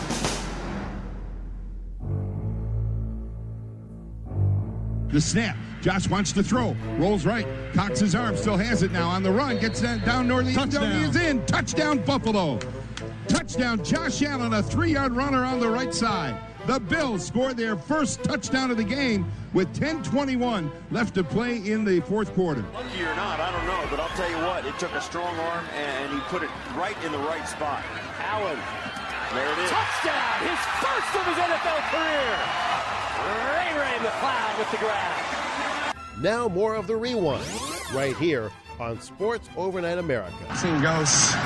S20: The snap. Josh wants to throw. Rolls right. Cocks his arm. Still has it now on the run. Gets down near the end zone. He is in. Touchdown, Buffalo. Touchdown, Josh Allen, a three-yard runner on the right side. The Bills scored their first touchdown of the game with ten twenty-one left to play in the fourth quarter.
S21: Lucky or not, I don't know, but I'll tell you what, it took a strong arm, and he put it right in the right spot. Allen, there it is.
S9: Touchdown, his first of his N F L career. Ray Ray McCloud with the grab.
S2: Now more of the Rewind, right here on Sports Overnight America.
S20: Seen ghosts.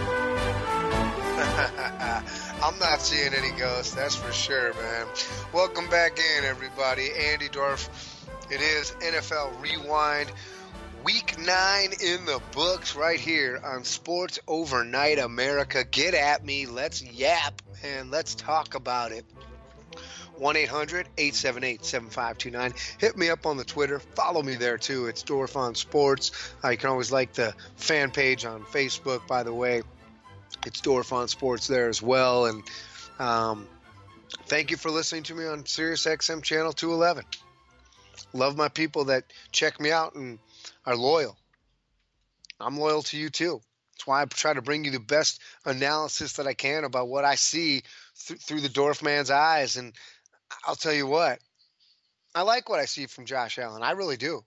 S3: I'm not seeing any ghosts, that's for sure, man. Welcome back in, everybody. Andy Dorf. It is N F L Rewind. Week nine in the books right here on Sports Overnight America. Get at me. Let's yap, and let's talk about it. one eight hundred eight seven eight seven five two nine. Hit me up on the Twitter. Follow me there, too. It's Dorf on Sports. Uh, you can always like the fan page on Facebook, by the way. It's Dorf on Sports there as well. And um, thank you for listening to me on Sirius X M Channel two eleven. Love my people that check me out and are loyal. I'm loyal to you, too. That's why I try to bring you the best analysis that I can about what I see th- through the Dorf man's eyes. And I'll tell you what, I like what I see from Josh Allen. I really do.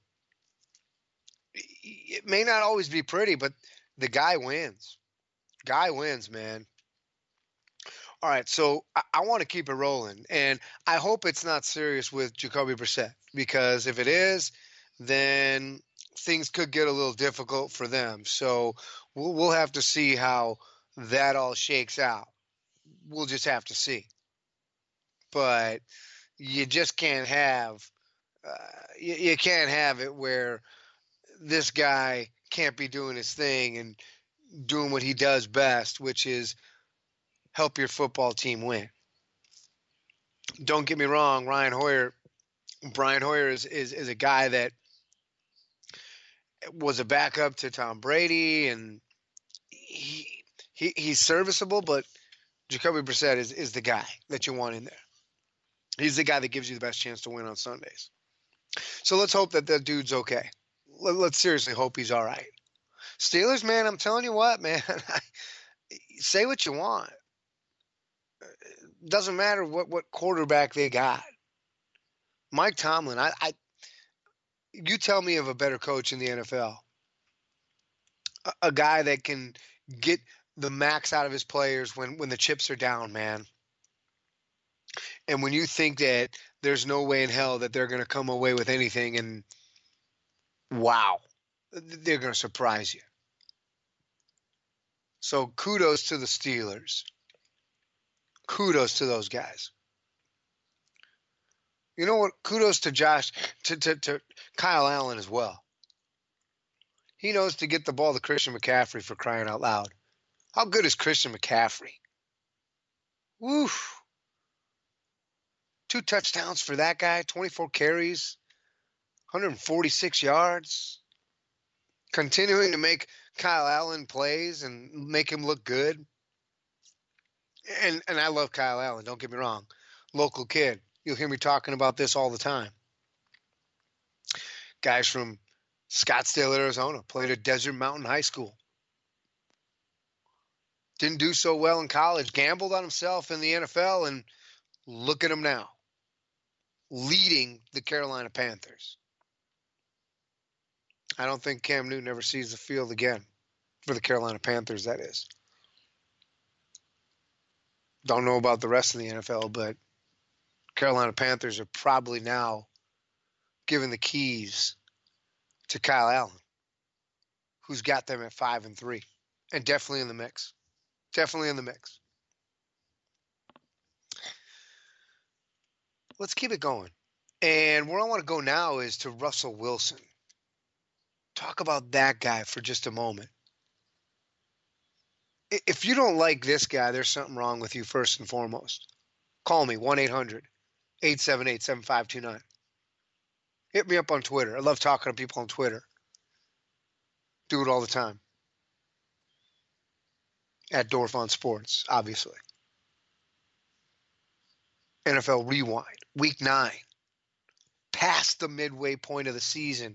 S3: It may not always be pretty, but the guy wins. Guy wins, man. All right, so I, I want to keep it rolling, and I hope it's not serious with Jacoby Brissett, because if it is, then things could get a little difficult for them. So we'll, we'll have to see how that all shakes out. We'll just have to see. But you just can't have uh, you, you can't have it where this guy can't be doing his thing and doing what he does best, which is help your football team win. Don't get me wrong, Ryan Hoyer, Brian Hoyer is, is, is a guy that was a backup to Tom Brady, and he, he he's serviceable, but Jacoby Brissett is, is the guy that you want in there. He's the guy that gives you the best chance to win on Sundays. So let's hope that that dude's okay. Let, let's seriously hope he's all right. Steelers, man, I'm telling you what, man, say what you want. Doesn't matter what, what quarterback they got. Mike Tomlin, I, I, you tell me of a better coach in the N F L. A, a guy that can get the max out of his players when, when the chips are down, man. And when you think that there's no way in hell that they're going to come away with anything, and wow, they're going to surprise you. So kudos to the Steelers. Kudos to those guys. You know what? Kudos to Josh, to, to, to Kyle Allen as well. He knows to get the ball to Christian McCaffrey, for crying out loud. How good is Christian McCaffrey? Woof. Two touchdowns for that guy, twenty-four carries, one hundred forty-six yards. Continuing to make Kyle Allen plays and make him look good. And and I love Kyle Allen, don't get me wrong. Local kid. You'll hear me talking about this all the time. Guys from Scottsdale, Arizona, played at Desert Mountain High School. Didn't do so well in college, gambled on himself in the N F L, and look at him now, leading the Carolina Panthers. I don't think Cam Newton ever sees the field again, for the Carolina Panthers, that is. Don't know about the rest of the N F L, but Carolina Panthers are probably now giving the keys to Kyle Allen, who's got them at five and three, and definitely in the mix. Definitely in the mix. Let's keep it going. And where I want to go now is to Russell Wilson. Talk about that guy for just a moment. If you don't like this guy, there's something wrong with you first and foremost. Call me, one eight hundred eight seven eight seven five two nine. Hit me up on Twitter. I love talking to people on Twitter. Do it all the time. At Dorf on Sports, obviously. N F L Rewind, Week nine. Past the midway point of the season.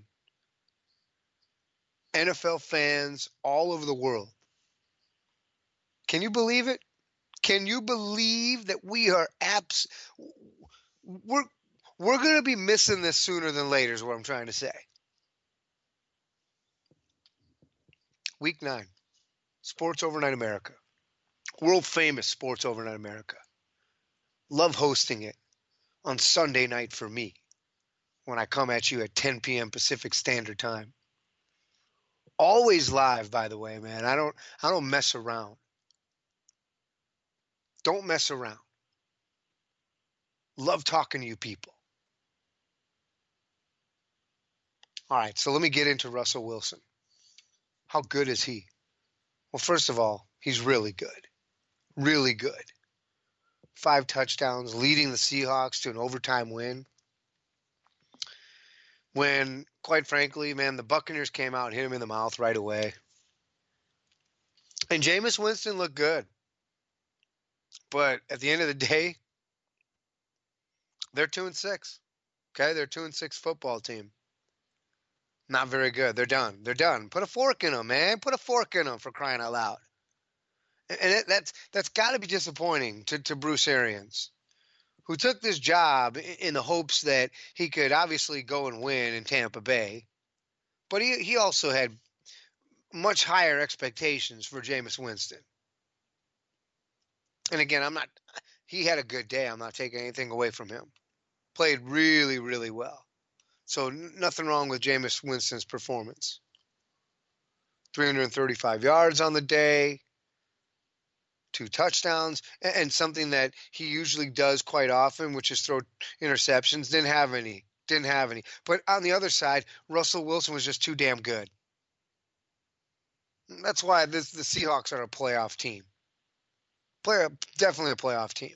S3: N F L fans all over the world. Can you believe it? Can you believe that we are abs- we're we're going to be missing this sooner than later is what I'm trying to say. Week nine. Sports Overnight America. World famous Sports Overnight America. Love hosting it on Sunday night for me when I come at you at ten p.m. Pacific Standard Time. Always live, by the way, man. I don't I don't mess around. Don't mess around. Love talking to you people. All right, so let me get into Russell Wilson. How good is he? Well, first of all, he's really good. Really good. Five touchdowns, leading the Seahawks to an overtime win. When, quite frankly, man, the Buccaneers came out and hit him in the mouth right away. And Jameis Winston looked good. But at the end of the day, they're two and six. Okay, they're two and six football team. Not very good. They're done. They're done. Put a fork in them, man. Put a fork in them for crying out loud. And it, that's that's got to be disappointing to, to Bruce Arians, who took this job in the hopes that he could obviously go and win in Tampa Bay. But he, he also had much higher expectations for Jameis Winston. And again, I'm not – he had a good day. I'm not taking anything away from him. Played really, really well. So nothing wrong with Jameis Winston's performance. three hundred thirty-five yards on the day, two touchdowns, and something that he usually does quite often, which is throw interceptions. Didn't have any. Didn't have any. But on the other side, Russell Wilson was just too damn good. That's why this, the Seahawks are a playoff team. Play, definitely a playoff team.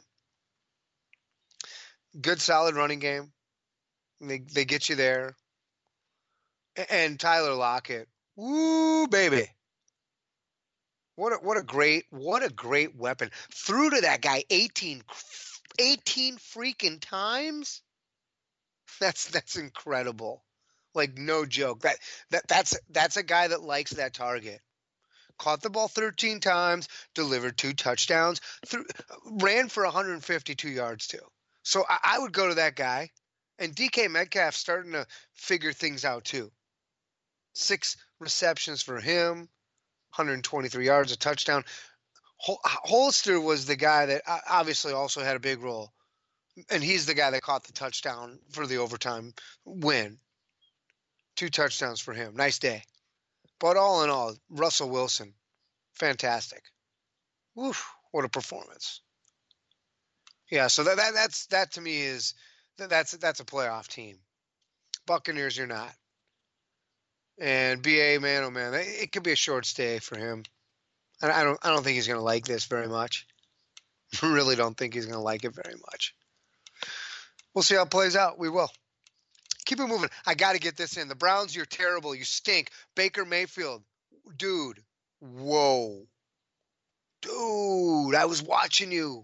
S3: Good, solid running game. They they get you there. And Tyler Lockett, woo, baby. What a, what a great what a great weapon. Threw to that guy eighteen, eighteen freaking times. That's that's incredible. Like no joke. That that that's that's a guy that likes that target. Caught the ball thirteen times, delivered two touchdowns, threw, ran for one hundred fifty-two yards too. So I, I would go to that guy. And D K Metcalf starting to figure things out too. Six receptions for him, one hundred twenty-three yards, a touchdown. Hol- Hollister was the guy that obviously also had a big role. And he's the guy that caught the touchdown for the overtime win. Two touchdowns for him. Nice day. But all in all, Russell Wilson, fantastic. Woof, what a performance. Yeah, so that, that that's that to me is that's that's a playoff team. Buccaneers, you're not. And B A, man, oh man, it could be a short stay for him. I don't I don't think he's going to like this very much. Really don't think he's going to like it very much. We'll see how it plays out. We will. Keep it moving. I got to get this in. The Browns, you're terrible. You stink. Baker Mayfield, dude. Whoa. Dude, I was watching you.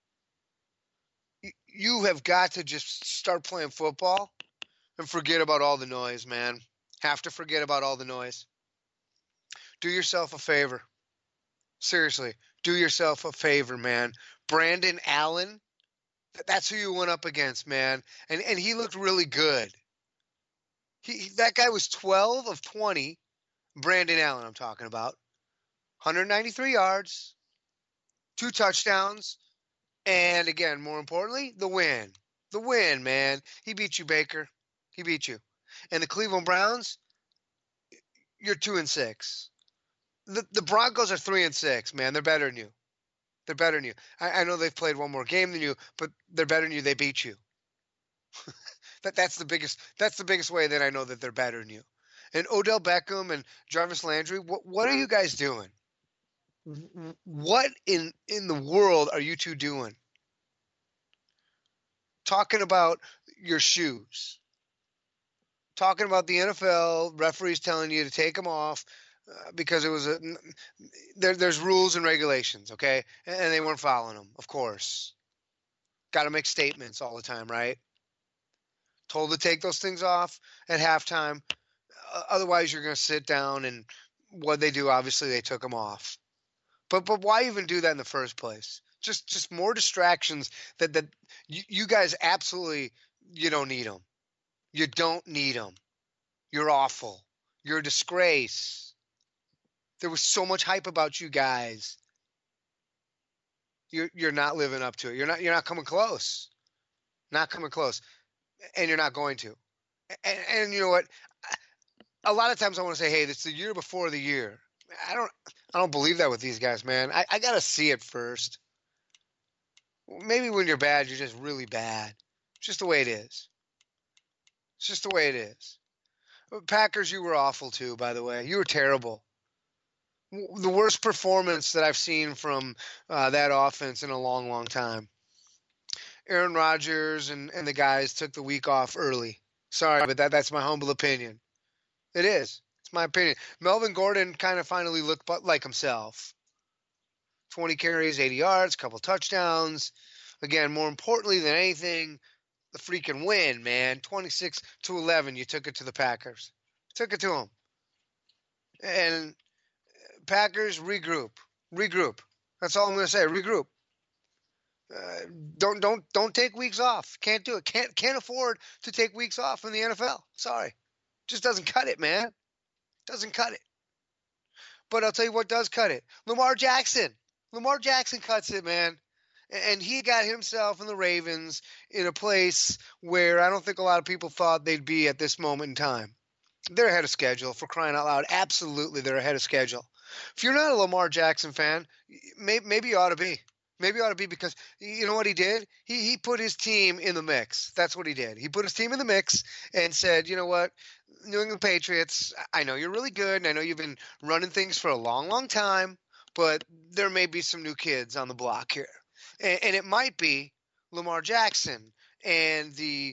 S3: You have got to just start playing football and forget about all the noise, man. Have to forget about all the noise. Do yourself a favor. Seriously, do yourself a favor, man. Brandon Allen, that's who you went up against, man. And and he looked really good. He that guy was twelve of twenty. Brandon Allen, I'm talking about. one hundred ninety-three yards, two touchdowns, And again, more importantly, the win. The win, man. He beat you, Baker. He beat you. And the Cleveland Browns, you're two and six. The the Broncos are three and six, man. They're better than you. They're better than you. I, I know they've played one more game than you, but they're better than you. They beat you. that that's the biggest. That's the biggest way that I know that they're better than you. And Odell Beckham and Jarvis Landry, what what are you guys doing? What in in the world are you two doing? Talking about your shoes. Talking about the N F L referees telling you to take them off uh, because it was a there, there's rules and regulations, okay? And, and they weren't following them, of course. Got to make statements all the time, right? Told to take those things off at halftime. Uh, otherwise, you're going to sit down and what they do, obviously, they took them off. But but why even do that in the first place? Just just more distractions that that you, you guys absolutely you don't need them. You don't need them. You're awful. You're a disgrace. There was so much hype about you guys. You're you're not living up to it. You're not you're not coming close. Not coming close, and you're not going to. And, and you know what? A lot of times I want to say, hey, it's the year before the year. I don't I don't believe that with these guys, man. I, I gotta see it first. Maybe when you're bad, you're just really bad. It's just the way it is. It's just the way it is. Packers, you were awful too, by the way. You were terrible. The worst performance that I've seen from uh, that offense in a long, long time. Aaron Rodgers and, and the guys took the week off early. Sorry, but that, that's my humble opinion. It is. It's my opinion. Melvin Gordon kind of finally looked like himself. twenty carries, eighty yards, couple touchdowns. Again, more importantly than anything, the freaking win, man. twenty-six to eleven, you took it to the Packers. Took it to them. And Packers, regroup. Regroup. That's all I'm going to say. Regroup. Uh, don't don't don't take weeks off. Can't do it. Can't can't afford to take weeks off in the N F L. Sorry. Just doesn't cut it, man. Doesn't cut it. But I'll tell you what does cut it. Lamar Jackson. Lamar Jackson cuts it, man. And he got himself and the Ravens in a place where I don't think a lot of people thought they'd be at this moment in time. They're ahead of schedule, for crying out loud. Absolutely, they're ahead of schedule. If you're not a Lamar Jackson fan, maybe, maybe you ought to be. Maybe you ought to be because you know what he did? He he put his team in the mix. That's what he did. He put his team in the mix and said, you know what, New England Patriots, I know you're really good, and I know you've been running things for a long, long time, but there may be some new kids on the block here. And, and it might be Lamar Jackson and the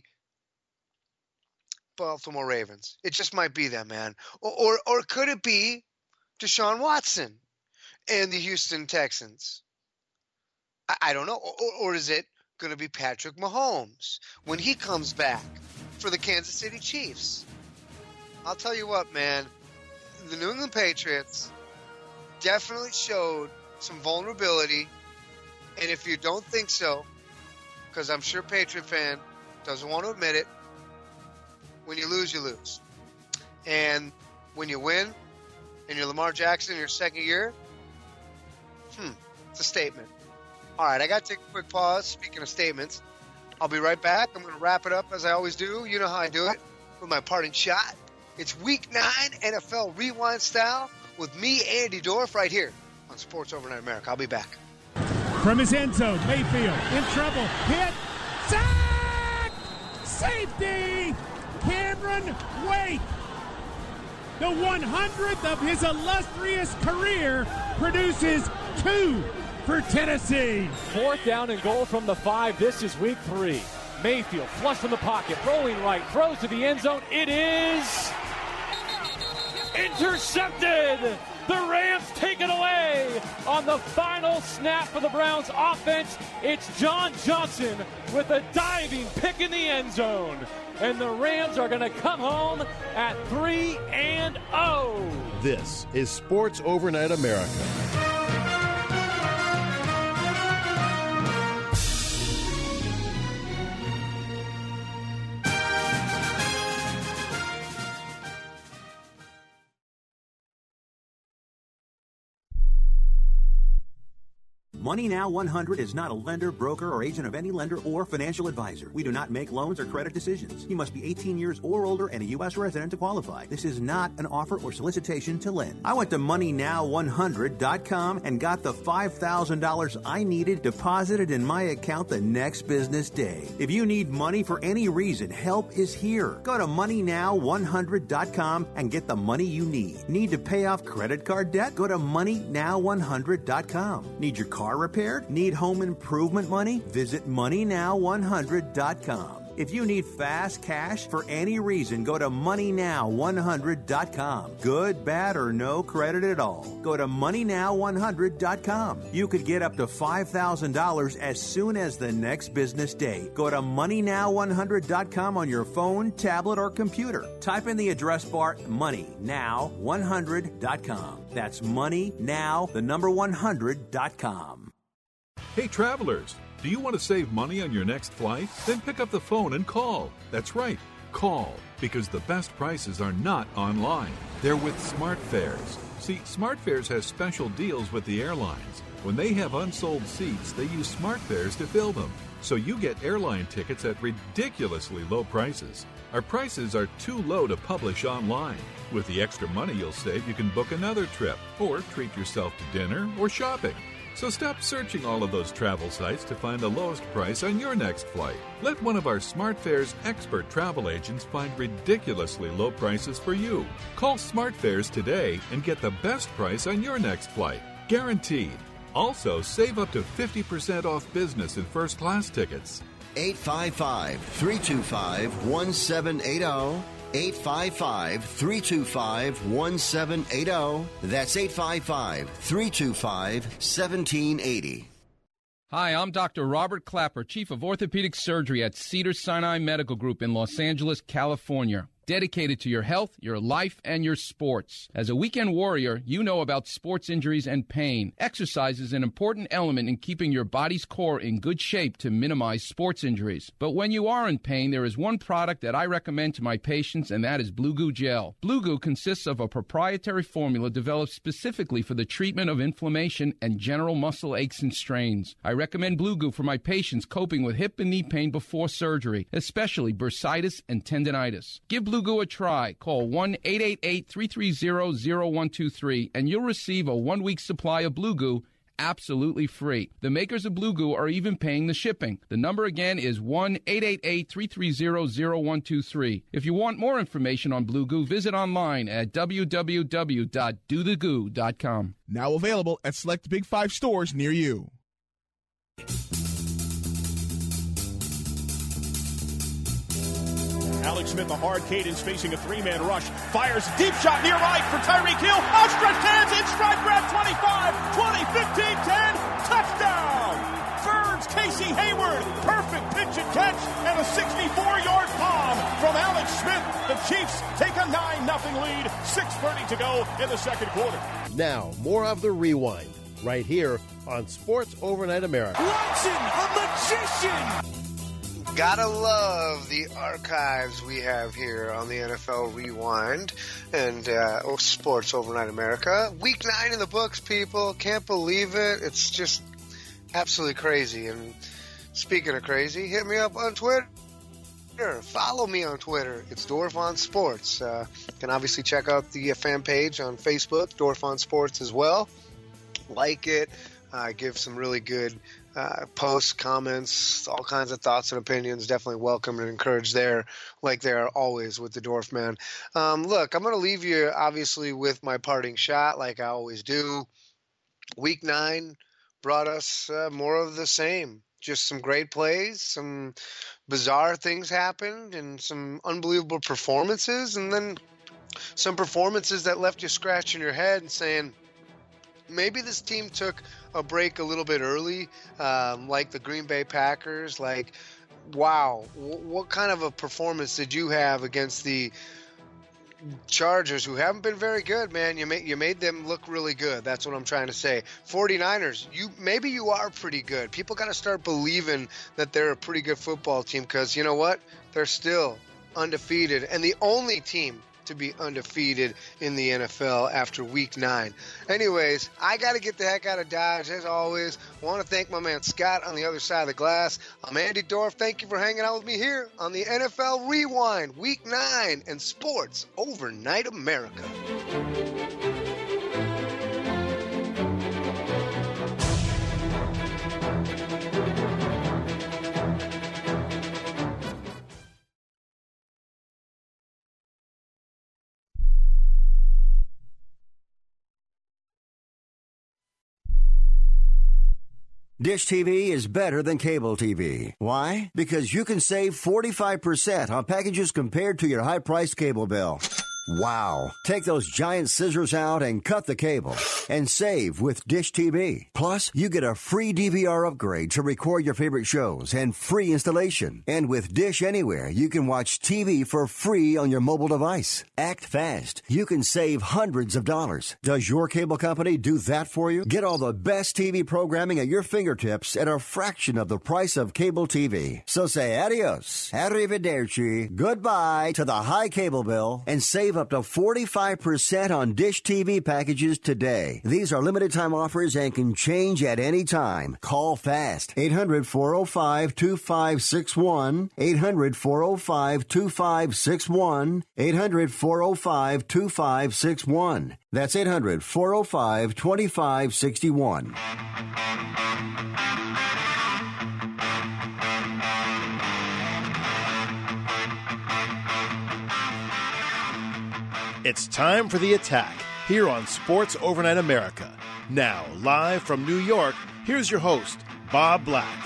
S3: Baltimore Ravens. It just might be them, man. Or, or, or could it be Deshaun Watson and the Houston Texans? I, I don't know. Or, or is it going to be Patrick Mahomes when he comes back for the Kansas City Chiefs? I'll tell you what, man. The New England Patriots definitely showed some vulnerability. And if you don't think so, because I'm sure Patriot fan doesn't want to admit it, when you lose, you lose. And when you win, and you're Lamar Jackson in your second year, hmm, it's a statement. All right, I got to take a quick pause. Speaking of statements, I'll be right back. I'm going to wrap it up as I always do. You know how I do it with my parting shot. It's Week nine N F L Rewind style with me, Andy Dorff, right here on Sports Overnight America. I'll be back.
S5: From his end zone, Mayfield in trouble. Hit. Sack! Safety! Cameron Wake. The one hundredth of his illustrious career produces two for Tennessee.
S9: Fourth down and goal from the five. This is week three. Mayfield flush from the pocket, rolling right, throws to the end zone. It is intercepted. The Rams take it away on the final snap for the Browns offense. It's John Johnson with a diving pick in the end zone. And the Rams are going to come home at three and oh.
S2: This is Sports Overnight America.
S6: Money Now one hundred is not a lender, broker, or agent of any lender or financial advisor. We do not make loans or credit decisions. You must be eighteen years or older and a U S resident to qualify. This is not an offer or solicitation to lend. I went to money now one hundred dot com and got the five thousand dollars I needed deposited in my account the next business day. If you need money for any reason, help is here. Go to money now one hundred dot com and get the money you need. Need to pay off credit card debt? Go to money now one hundred dot com. Need your car repaired? Need home improvement money? Visit money now one hundred dot com. If you need fast cash for any reason, go to money now one hundred dot com. Good, bad, or no credit at all. Go to money now one hundred dot com. You could get up to five thousand dollars as soon as the next business day. Go to money now one hundred dot com on your phone, tablet, or computer. Type in the address bar money now one hundred dot com. That's money now, the number one hundred dot com.
S22: Hey, travelers. Do you want to save money on your next flight? Then pick up the phone and call. That's right, call, because the best prices are not online. They're with SmartFares. See, SmartFares has special deals with the airlines. When they have unsold seats, they use SmartFares to fill them. So you get airline tickets at ridiculously low prices. Our prices are too low to publish online. With the extra money you'll save, you can book another trip or treat yourself to dinner or shopping. So stop searching all of those travel sites to find the lowest price on your next flight. Let one of our SmartFares expert travel agents find ridiculously low prices for you. Call SmartFares today and get the best price on your next flight. Guaranteed. Also, save up to fifty percent off business and first class tickets.
S1: eight five five, three two five, one seven eight zero. eight five five, three two five, one seven eight zero. That's eight five five, three two five, one seven eight zero.
S23: Hi, I'm Doctor Robert Clapper, Chief of Orthopedic Surgery at Cedars-Sinai Medical Group in Los Angeles, California. Dedicated to your health, your life, and your sports. As a weekend warrior, you know about sports injuries and pain. Exercise is an important element in keeping your body's core in good shape to minimize sports injuries. But when you are in pain, there is one product that I recommend to my patients, and that is Blue Goo Gel. Blue Goo consists of a proprietary formula developed specifically for the treatment of inflammation and general muscle aches and strains. I recommend Blue Goo for my patients coping with hip and knee pain before surgery, especially bursitis and tendinitis. Give Blue Goo a try. Call one eight eight eight, three three zero, zero one two three and you'll receive a one-week supply of Blue Goo absolutely free. The makers of Blue Goo are even paying the shipping. The number again is one eight eight eight, three three zero, zero one two three. If you want more information on Blue Goo, visit online at w w w dot do the goo dot com.
S5: Now available at select Big Five stores near you.
S17: Alex Smith, a hard cadence, facing a three-man rush. Fires deep shot near right for Tyreek Hill. Outstretched hands, in stride grab, twenty-five, twenty, fifteen, ten. Touchdown! Burns, Casey Hayward. Perfect pitch and catch and a sixty-four-yard bomb from Alex Smith. The Chiefs take a nine nothing lead. six thirty to go in the second quarter.
S2: Now, more of the Rewind, right here on Sports Overnight America.
S3: Watson, a magician! Gotta love the archives we have here on the N F L Rewind and uh, oh, Sports Overnight America. Week nine in the books, people. Can't believe it. It's just absolutely crazy. And speaking of crazy, hit me up on Twitter. Follow me on Twitter. It's Dorf on Sports. Uh, you can obviously check out the uh, fan page on Facebook, Dorf on Sports as well. Like it. Uh, give some really good uh, posts, comments, all kinds of thoughts and opinions. Definitely welcome and encouraged there, like they are always with the Dorf Man. Um, look, I'm going to leave you, obviously, with my parting shot, like I always do. Week nine brought us uh, more of the same. Just some great plays, some bizarre things happened, and some unbelievable performances, and then some performances that left you scratching your head and saying, maybe this team took a break a little bit early, um, like the Green Bay Packers. Like, wow, w- what kind of a performance did you have against the Chargers, who haven't been very good, man? You made, you made them look really good. That's what I'm trying to say. 49ers, you maybe you are pretty good. People got to start believing that they're a pretty good football team because, you know what? They're still undefeated and the only team to be undefeated in the N F L after week nine. Anyways, I got to get the heck out of Dodge. As always, I want to thank my man Scott on the other side of the glass. I'm Andy Dorff. Thank you for hanging out with me here on the N F L Rewind, week nine, and Sports Overnight America.
S1: Dish T V is better than cable T V. Why? Because you can save forty-five percent on packages compared to your high-priced cable bill. Wow. Take those giant scissors out and cut the cable and save with Dish T V. Plus, you get a free D V R upgrade to record your favorite shows and free installation. And with Dish Anywhere, you can watch T V for free on your mobile device. Act fast. You can save hundreds of dollars. Does your cable company do that for you? Get all the best T V programming at your fingertips at a fraction of the price of cable T V. So say adios, arrivederci, goodbye to the high cable bill and save up to forty-five percent on Dish T V packages today. These are limited time offers and can change at any time. Call fast. eight hundred, four oh five, two five six one. eight hundred, four oh five, two five six one. eight hundred, four oh five, two five six one. That's eight hundred, four oh five, two five six one.
S2: It's time for The Attack here on Sports Overnight America. Now, live from New York, here's your host, Bob Black.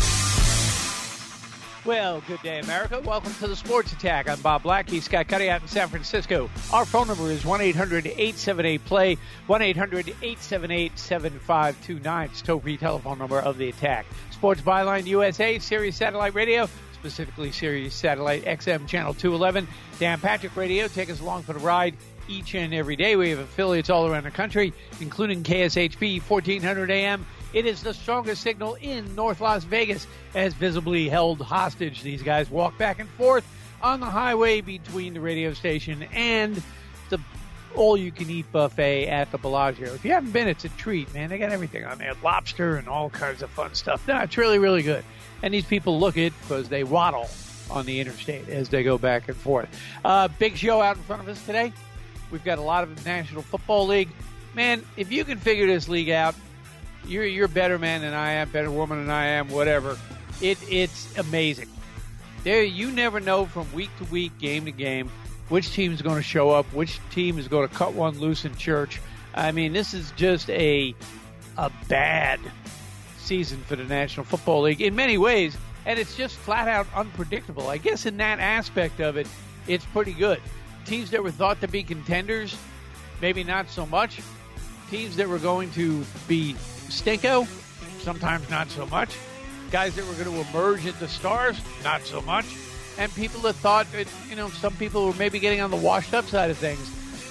S7: Well, good day, America. Welcome to the Sports Attack. I'm Bob Black. He's Scott Cuddy out in San Francisco. Our phone number is one eight hundred, eight seven eight, play, one eight hundred, eight seven eight, seven five two nine. It's toll-free telephone number of The Attack. Sports Byline U S A, Sirius Satellite Radio, specifically Sirius Satellite X M Channel two eleven. Dan Patrick Radio, take us along for the ride each and every day. We have affiliates all around the country, including K S H P fourteen hundred A M. It is the strongest signal in North Las Vegas, as visibly held hostage. These guys walk back and forth on the highway between the radio station and the all-you-can-eat buffet at the Bellagio. If you haven't been, it's a treat, man. They got everything on there, lobster and all kinds of fun stuff. No, it's really, really good. And these people look it because they waddle on the interstate as they go back and forth. Uh, big show out in front of us today. We've got a lot of the National Football League. Man, if you can figure this league out, you're you're a better man than I am, better woman than I am, whatever. It it's amazing. There, you never know from week to week, game to game, which team is going to show up, which team is going to cut one loose in church. I mean, this is just a a bad season for the National Football League in many ways, and it's just flat out unpredictable. I guess in that aspect of it, it's pretty good. Teams that were thought to be contenders, maybe not so much. Teams that were going to be stinko, sometimes not so much. Guys that were going to emerge into stars, not so much. And people that thought that, you know, some people were maybe getting on the washed up side of things,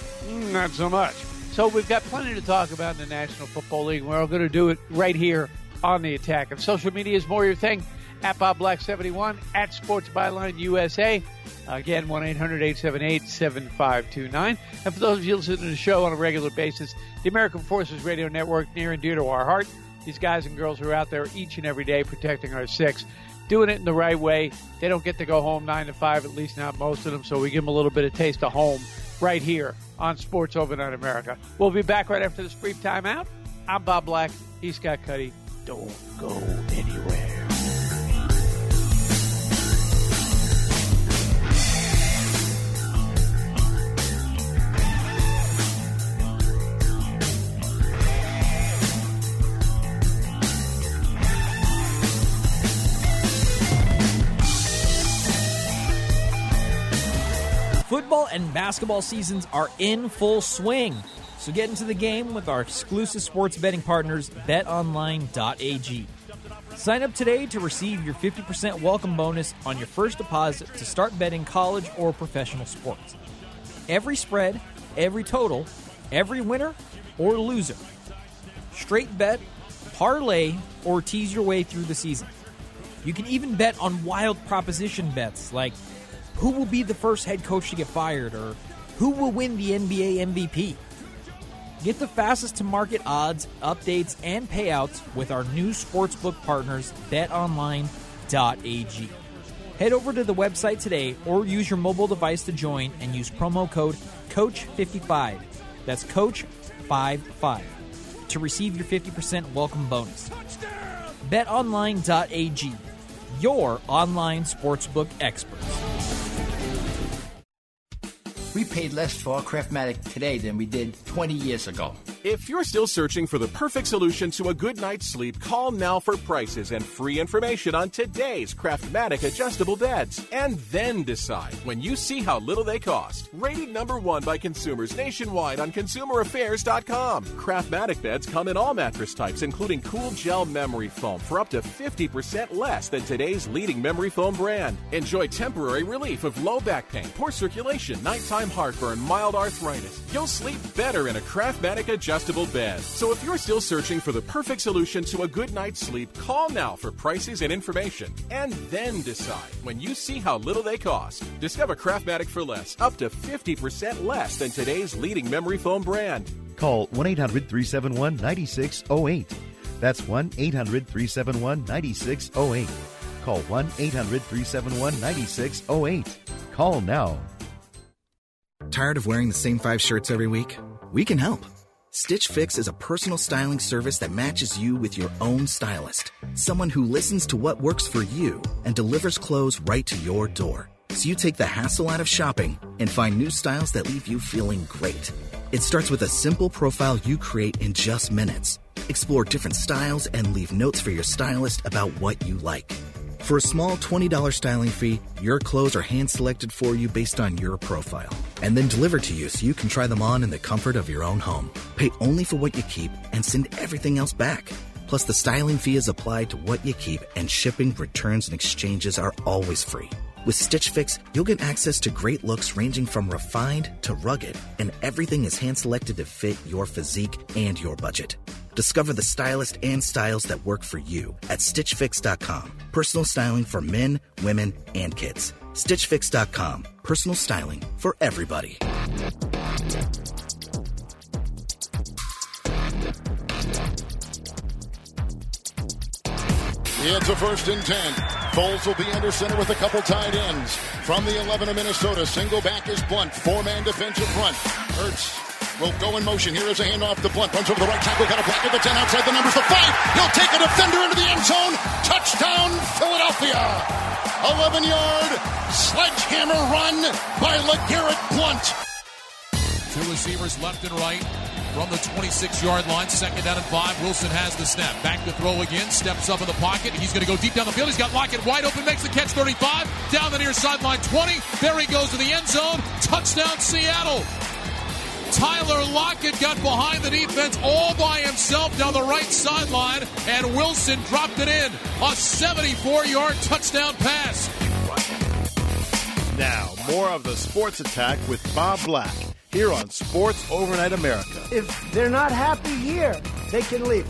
S7: not so much. So we've got plenty to talk about in the National Football League. We're going to do it right here on The Attack. And social media is more your thing. At Bob Black seventy-one, at Sports Byline U S A. Again, one eight hundred, eight seven eight, seven five two nine. And for those of you listening to the show on a regular basis, the American Forces Radio Network, near and dear to our heart. These guys and girls who are out there each and every day protecting our six, doing it in the right way. They don't get to go home nine to five, at least not most of them, so we give them a little bit of taste of home right here on Sports Overnight America. We'll be back right after this brief timeout. I'm Bob Black. He's Scott Cuddy. Don't go anywhere.
S4: Football and basketball seasons are in full swing, so get into the game with our exclusive sports betting partners, bet online dot a g. Sign up today to receive your fifty percent welcome bonus on your first deposit to start betting college or professional sports. Every spread, every total, every winner or loser. Straight bet, parlay, or tease your way through the season. You can even bet on wild proposition bets like who will be the first head coach to get fired, or Who will win the N B A M V P? Get the fastest to market odds, updates, and payouts with our new sportsbook partners, bet online dot a g. Head over to the website today or use your mobile device to join and use promo code coach fifty-five. That's coach fifty-five to receive your fifty percent welcome bonus. bet online dot a g, your online sportsbook experts.
S14: We paid less for our Craftmatic today than we did twenty years ago.
S15: If you're still searching for the perfect solution to a good night's sleep, call now for prices and free information on today's Craftmatic adjustable beds. And then decide when you see how little they cost. Rated number one by consumers nationwide on consumer affairs dot com. Craftmatic beds come in all mattress types, including cool gel memory foam for up to fifty percent less than today's leading memory foam brand. Enjoy temporary relief of low back pain, poor circulation, nighttime heartburn, mild arthritis. You'll sleep better in a Craftmatic adjustable bed. So if you're still searching for the perfect solution to a good night's sleep, call now for prices and information. And then decide when you see how little they cost. Discover Craftmatic for less, up to fifty percent less than today's leading memory foam brand.
S16: Call one eight hundred three seven one nine six zero eight. That's one eight hundred three seven one nine six zero eight. Call one eight hundred three seven one nine six zero eight. Call now.
S8: Tired of wearing the same five shirts every week? We can help. Stitch Fix is a personal styling service that matches you with your own stylist. Someone who listens to what works for you and delivers clothes right to your door. So you take the hassle out of shopping and find new styles that leave you feeling great. It starts with a simple profile you create in just minutes. Explore different styles and leave notes for your stylist about what you like. For a small twenty dollars styling fee, your clothes are hand-selected for you based on your profile, and then delivered to you so you can try them on in the comfort of your own home. Pay only for what you keep and send everything else back. Plus, the styling fee is applied to what you keep, and shipping, returns, and exchanges are always free. With Stitch Fix, you'll get access to great looks ranging from refined to rugged, and everything is hand-selected to fit your physique and your budget. Discover the stylist and styles that work for you at stitch fix dot com. Personal styling for men, women, and kids. stitch fix dot com. Personal styling for everybody.
S10: It's a first and ten. Foles will be under center with a couple tight ends. From the eleven of Minnesota, single back is Blunt. Four-man defensive front. Hurts will go in motion. Here is a handoff to Blunt. Runs over the right tackle. Got a block at the ten. Outside the numbers. The five. He'll take a defender into the end zone. Touchdown, Philadelphia. eleven-yard sledgehammer run by LeGarrette Blunt.
S12: Two receivers left and right from the twenty-six-yard line. Second down and five. Wilson has the snap. Back to throw again. Steps up in the pocket. He's going to go deep down the field. He's got Lockett wide open. Makes the catch. thirty-five. Down the near sideline. twenty. There he goes to the end zone. Touchdown, Seattle. Tyler Lockett got behind the defense all by himself down the right sideline, and Wilson dropped it in. A seventy-four-yard touchdown pass.
S2: Now, more of the Sports Attack with Bob Black here on Sports Overnight America.
S24: If they're not happy here, they can leave.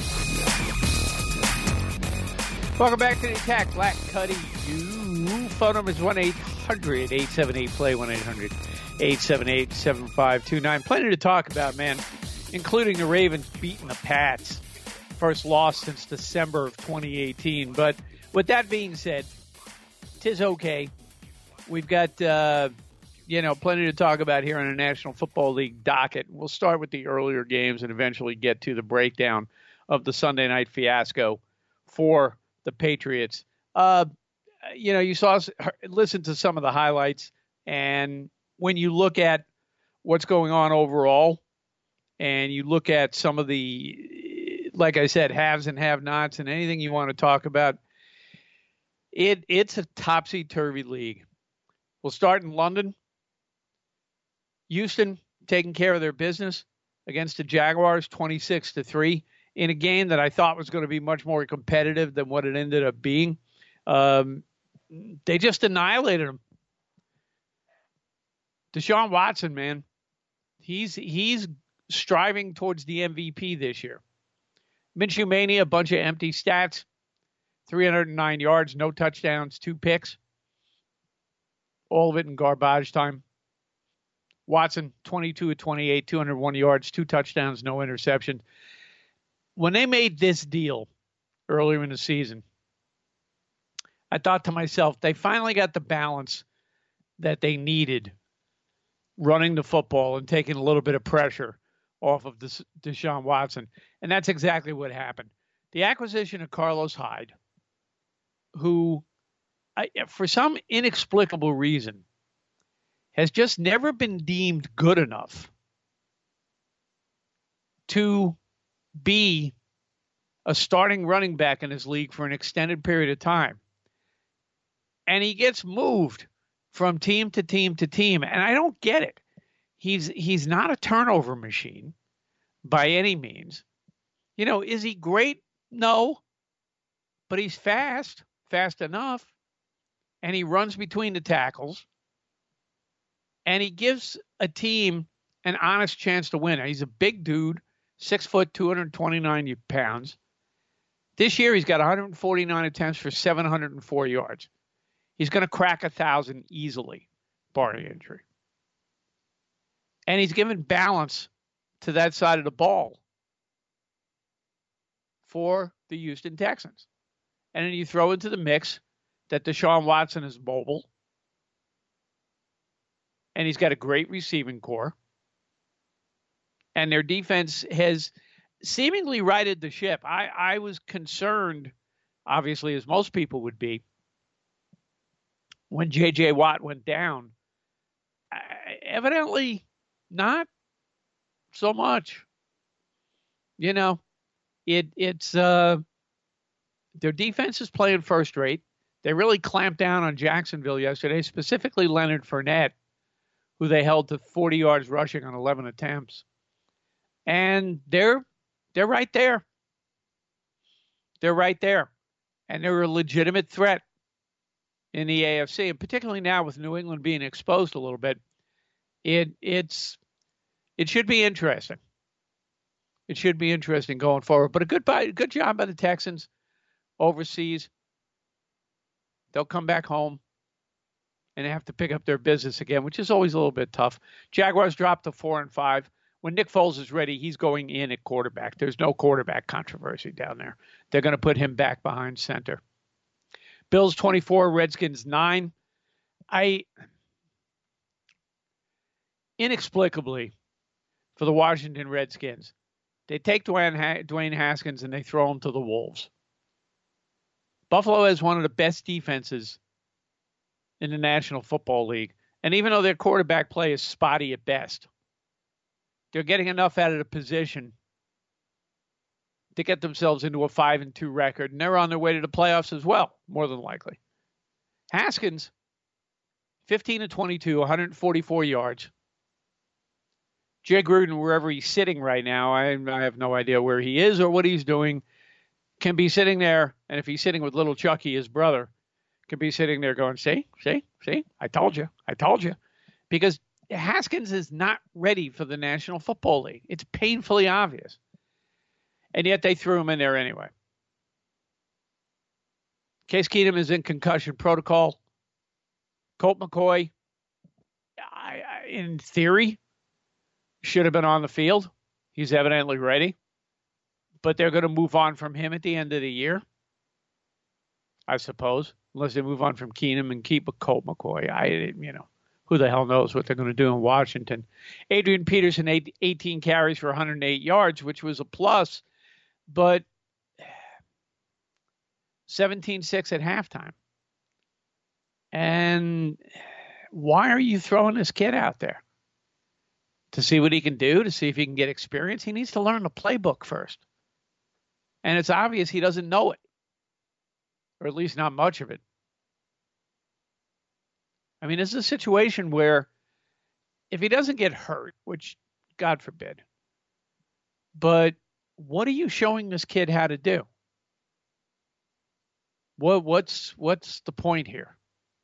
S7: Welcome back to the Attack. Black Cuddy, you. Phone number is one eight hundred eight seven eight play, one eight hundred eight seven eight seven five two nine. Plenty to talk about, man, including the Ravens beating the Pats. First loss since December of twenty eighteen. But with that being said, tis okay. We've got, uh, you know, plenty to talk about here on the National Football League docket. We'll start with the earlier games and eventually get to the breakdown of the Sunday night fiasco for the Patriots. Uh, you know, you saw, listen to some of the highlights, and when you look at what's going on overall, and you look at some of the, like I said, haves and have-nots, and anything you want to talk about, it it's a topsy-turvy league. We'll start in London. Houston taking care of their business against the Jaguars, twenty-six to three, in a game that I thought was going to be much more competitive than what it ended up being. Um, they just annihilated them. Deshaun Watson, man, he's he's striving towards the M V P this year. Minshew Mania, a bunch of empty stats, three hundred nine yards, no touchdowns, two picks, all of it in garbage time. Watson, twenty-two of twenty-eight, two hundred one yards, two touchdowns, no interceptions. When they made this deal earlier in the season, I thought to myself, they finally got the balance that they needed running the football and taking a little bit of pressure off of this Deshaun Watson. And that's exactly what happened. The acquisition of Carlos Hyde, who, I, for some inexplicable reason, has just never been deemed good enough to be a starting running back in his league for an extended period of time. And he gets moved from team to team to team. And I don't get it. He's he's not a turnover machine by any means. You know, is he great? No. But he's fast, fast enough. And he runs between the tackles. And he gives a team an honest chance to win. He's a big dude, six foot, two hundred twenty-nine pounds. This year, he's got one hundred forty-nine attempts for seven hundred four yards. He's going to crack one thousand easily, barring injury. And he's given balance to that side of the ball for the Houston Texans. And then you throw into the mix that Deshaun Watson is mobile. And he's got a great receiving core. And their defense has seemingly righted the ship. I, I was concerned, obviously, as most people would be, when J J. Watt went down. Uh, evidently, not so much. You know, it it's uh, their defense is playing first rate. They really clamped down on Jacksonville yesterday, specifically Leonard Fournette, who they held to forty yards rushing on eleven attempts. And they're they're right there. They're right there. And they're a legitimate threat in the A F C, and particularly now with New England being exposed a little bit, it it's it should be interesting. It should be interesting going forward. But a good good job by the Texans overseas. They'll come back home and have to pick up their business again, which is always a little bit tough. Jaguars dropped to four and five. When Nick Foles is ready, he's going in at quarterback. There's no quarterback controversy down there. They're going to put him back behind center. Bills twenty-four, Redskins nine. I, inexplicably, for the Washington Redskins, they take Dwayne, ha- Dwayne Haskins and they throw him to the Wolves. Buffalo has one of the best defenses in the National Football League. And even though their quarterback play is spotty at best, they're getting enough out of the position to get themselves into a five and two record, and they're on their way to the playoffs as well, more than likely. Haskins, fifteen of twenty-two, one hundred forty-four yards. Jay Gruden, wherever he's sitting right now, I, I have no idea where he is or what he's doing, can be sitting there, and if he's sitting with little Chucky, his brother, can be sitting there going, see, see, see, I told you, I told you. Because Haskins is not ready for the National Football League. It's painfully obvious. And yet they threw him in there anyway. Case Keenum is in concussion protocol. Colt McCoy, I, I, in theory, should have been on the field. He's evidently ready. But they're going to move on from him at the end of the year, I suppose, unless they move on from Keenum and keep a Colt McCoy. I, you know, who the hell knows what they're going to do in Washington. Adrian Peterson, eighteen carries for one hundred eight yards, which was a plus, but seventeen six at halftime. And why are you throwing this kid out there? To see what he can do, to see if he can get experience? He needs to learn the playbook first. And it's obvious he doesn't know it, or at least not much of it. I mean, this is a situation where if he doesn't get hurt, which God forbid, but what are you showing this kid how to do? What what's what's the point here?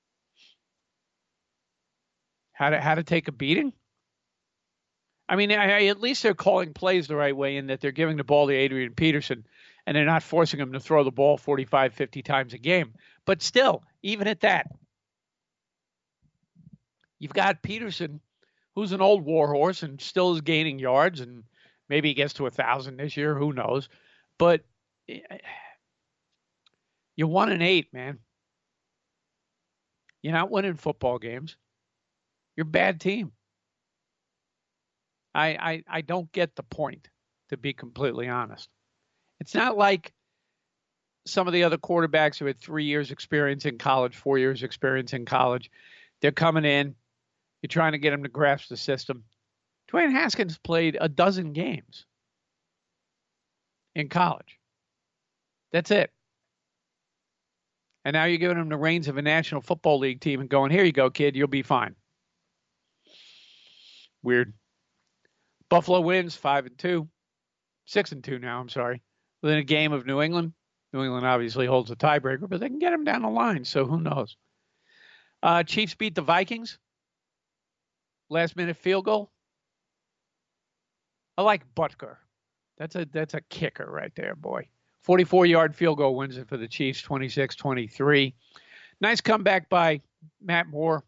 S7: How to how to take a beating? I mean, I, I, at least they're calling plays the right way in that they're giving the ball to Adrian Peterson and they're not forcing him to throw the ball forty-five, fifty times a game. But still, even at that, you've got Peterson, who's an old warhorse and still is gaining yards, and maybe he gets to a thousand this year. Who knows? But you're one and eight, man. You're not winning football games. You're a bad team. I, I I don't get the point, to be completely honest. It's not like some of the other quarterbacks who had three years experience in college, four years experience in college. They're coming in. You're trying to get them to grasp the system. Dwayne Haskins played a dozen games in college. That's it. And now you're giving him the reins of a National Football League team and going, here you go, kid, you'll be fine. Weird. Buffalo wins five and two, six and two now. I'm sorry, within a game of New England. New England obviously holds a tiebreaker, but they can get him down the line. So who knows? Uh, Chiefs beat the Vikings. Last minute field goal. I like Butker. That's a that's a kicker right there, boy. forty-four yard field goal wins it for the Chiefs, twenty-six twenty-three. Nice comeback by Matt Moore.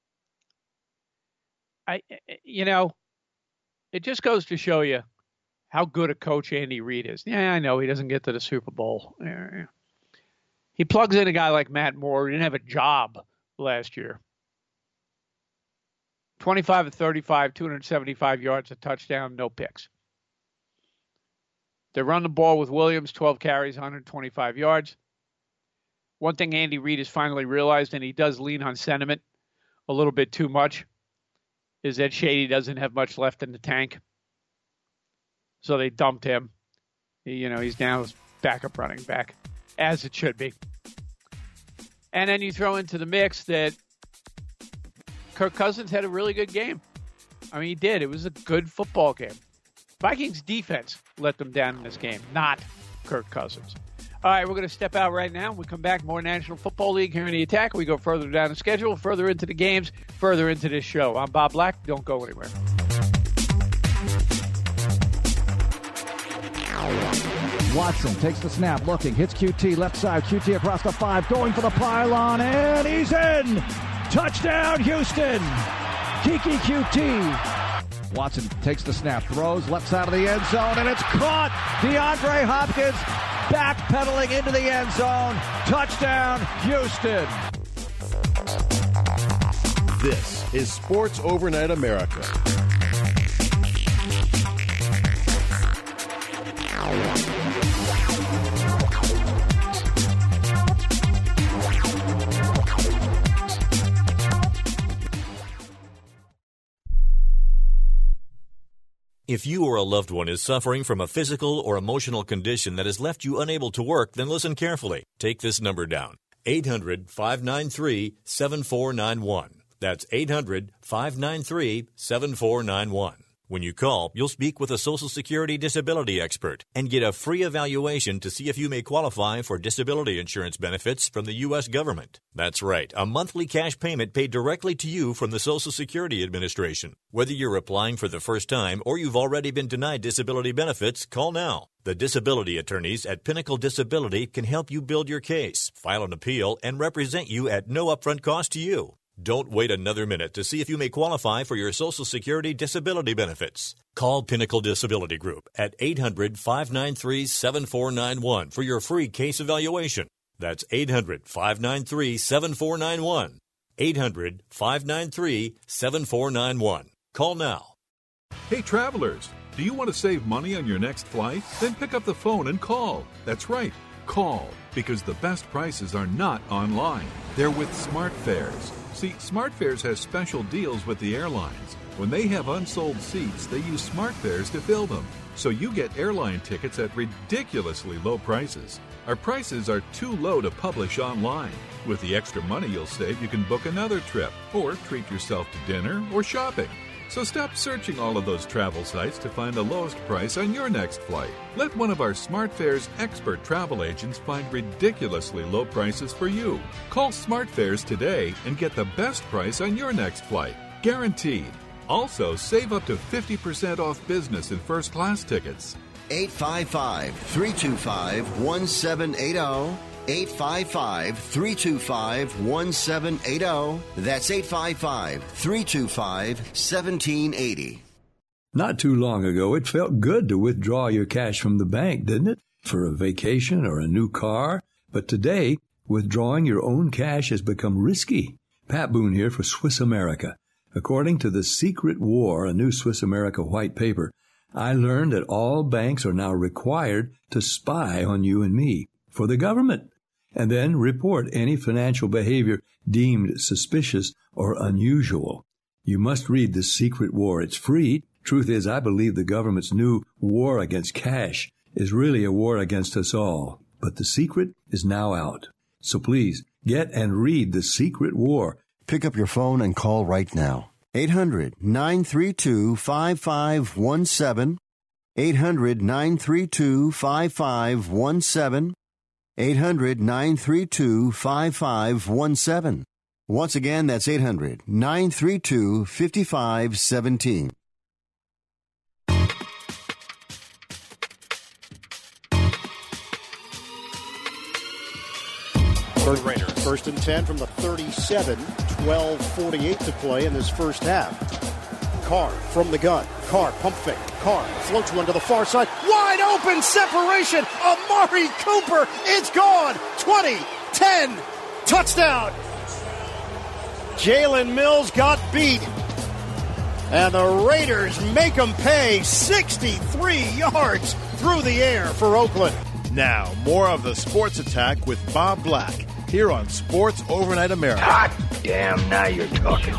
S7: I, you know, it just goes to show you how good a coach Andy Reid is. Yeah, I know he doesn't get to the Super Bowl. Yeah. He plugs in a guy like Matt Moore who didn't have a job last year. twenty-five of thirty-five, two hundred seventy-five yards, a touchdown, no picks. They run the ball with Williams, twelve carries, one hundred twenty-five yards. One thing Andy Reid has finally realized, and he does lean on sentiment a little bit too much, is that Shady doesn't have much left in the tank. So they dumped him. You know, he's now backup running back, as it should be. And then you throw into the mix that Kirk Cousins had a really good game. I mean, he did. It was a good football game. Vikings defense let them down in this game, not Kirk Cousins. All right, we're going to step out right now. We come back, more National Football League here in the Attack. We go further down the schedule, further into the games, further into this show. I'm Bob Black. Don't go anywhere.
S11: Watson takes the snap, looking, hits Q T, left side, Q T across the five, going for the pylon, and he's in! Touchdown, Houston! Kiki Q T. Watson takes the snap, throws left side of the end zone, and it's caught! DeAndre Hopkins backpedaling into the end zone. Touchdown, Houston!
S2: This is Sports Overnight America.
S13: If you or a loved one is suffering from a physical or emotional condition that has left you unable to work, then listen carefully. Take this number down, eight hundred, five nine three, seven four nine one. That's eight hundred, five nine three, seven four nine one. When you call, you'll speak with a Social Security disability expert and get a free evaluation to see if you may qualify for disability insurance benefits from the U S government. That's right, a monthly cash payment paid directly to you from the Social Security Administration. Whether you're applying for the first time or you've already been denied disability benefits, call now. The disability attorneys at Pinnacle Disability can help you build your case, file an appeal, and represent you at no upfront cost to you. Don't wait another minute to see if you may qualify for your Social Security disability benefits. Call Pinnacle Disability Group at eight hundred, five nine three, seven four nine one for your free case evaluation. That's eight hundred, five nine three, seven four nine one. eight hundred, five nine three, seven four nine one. Call now.
S22: Hey, travelers, do you want to save money on your next flight? Then pick up the phone and call. That's right, call, because the best prices are not online. They're with SmartFares. See, SmartFares has special deals with the airlines. When they have unsold seats, they use SmartFares to fill them. So you get airline tickets at ridiculously low prices. Our prices are too low to publish online. With the extra money you'll save, you can book another trip or treat yourself to dinner or shopping. So stop searching all of those travel sites to find the lowest price on your next flight. Let one of our SmartFares expert travel agents find ridiculously low prices for you. Call SmartFares today and get the best price on your next flight. Guaranteed. Also, save up to fifty percent off business and first class tickets.
S1: eight five five, three two five, one seven eight zero. eight five five, three two five, one seven eight zero. That's eight five five, three two five, one seven eight zero.
S18: Not too long ago, it felt good to withdraw your cash from the bank, didn't it? For a vacation or a new car. But today, withdrawing your own cash has become risky. Pat Boone here for Swiss America. According to The Secret War, a new Swiss America white paper, I learned that all banks are now required to spy on you and me for the government, and then report any financial behavior deemed suspicious or unusual. You must read The Secret War. It's free. Truth is, I believe the government's new war against cash is really a war against us all. But The Secret is now out. So please, get and read The Secret War.
S1: Pick up your phone and call right now. eight hundred, nine three two, five five one seven. eight hundred, nine three two, five five one seven. eight hundred, nine three two, five five one seven. Once again, that's eight hundred, nine three two, five five one seven.
S2: Raiders. First and ten from the thirty-seven, twelve forty-eight to play in this first half. Carr from the gun. Carr, pump fake. Carr floats one to the far side. Wide open separation. Amari Cooper. It's gone. twenty, ten, touchdown. Jalen Mills got beat. And the Raiders make them pay sixty-three yards through the air for Oakland.
S19: Now, more of the Sports Attack with Bob Black here on Sports Overnight America.
S14: Hot damn, now you're talking.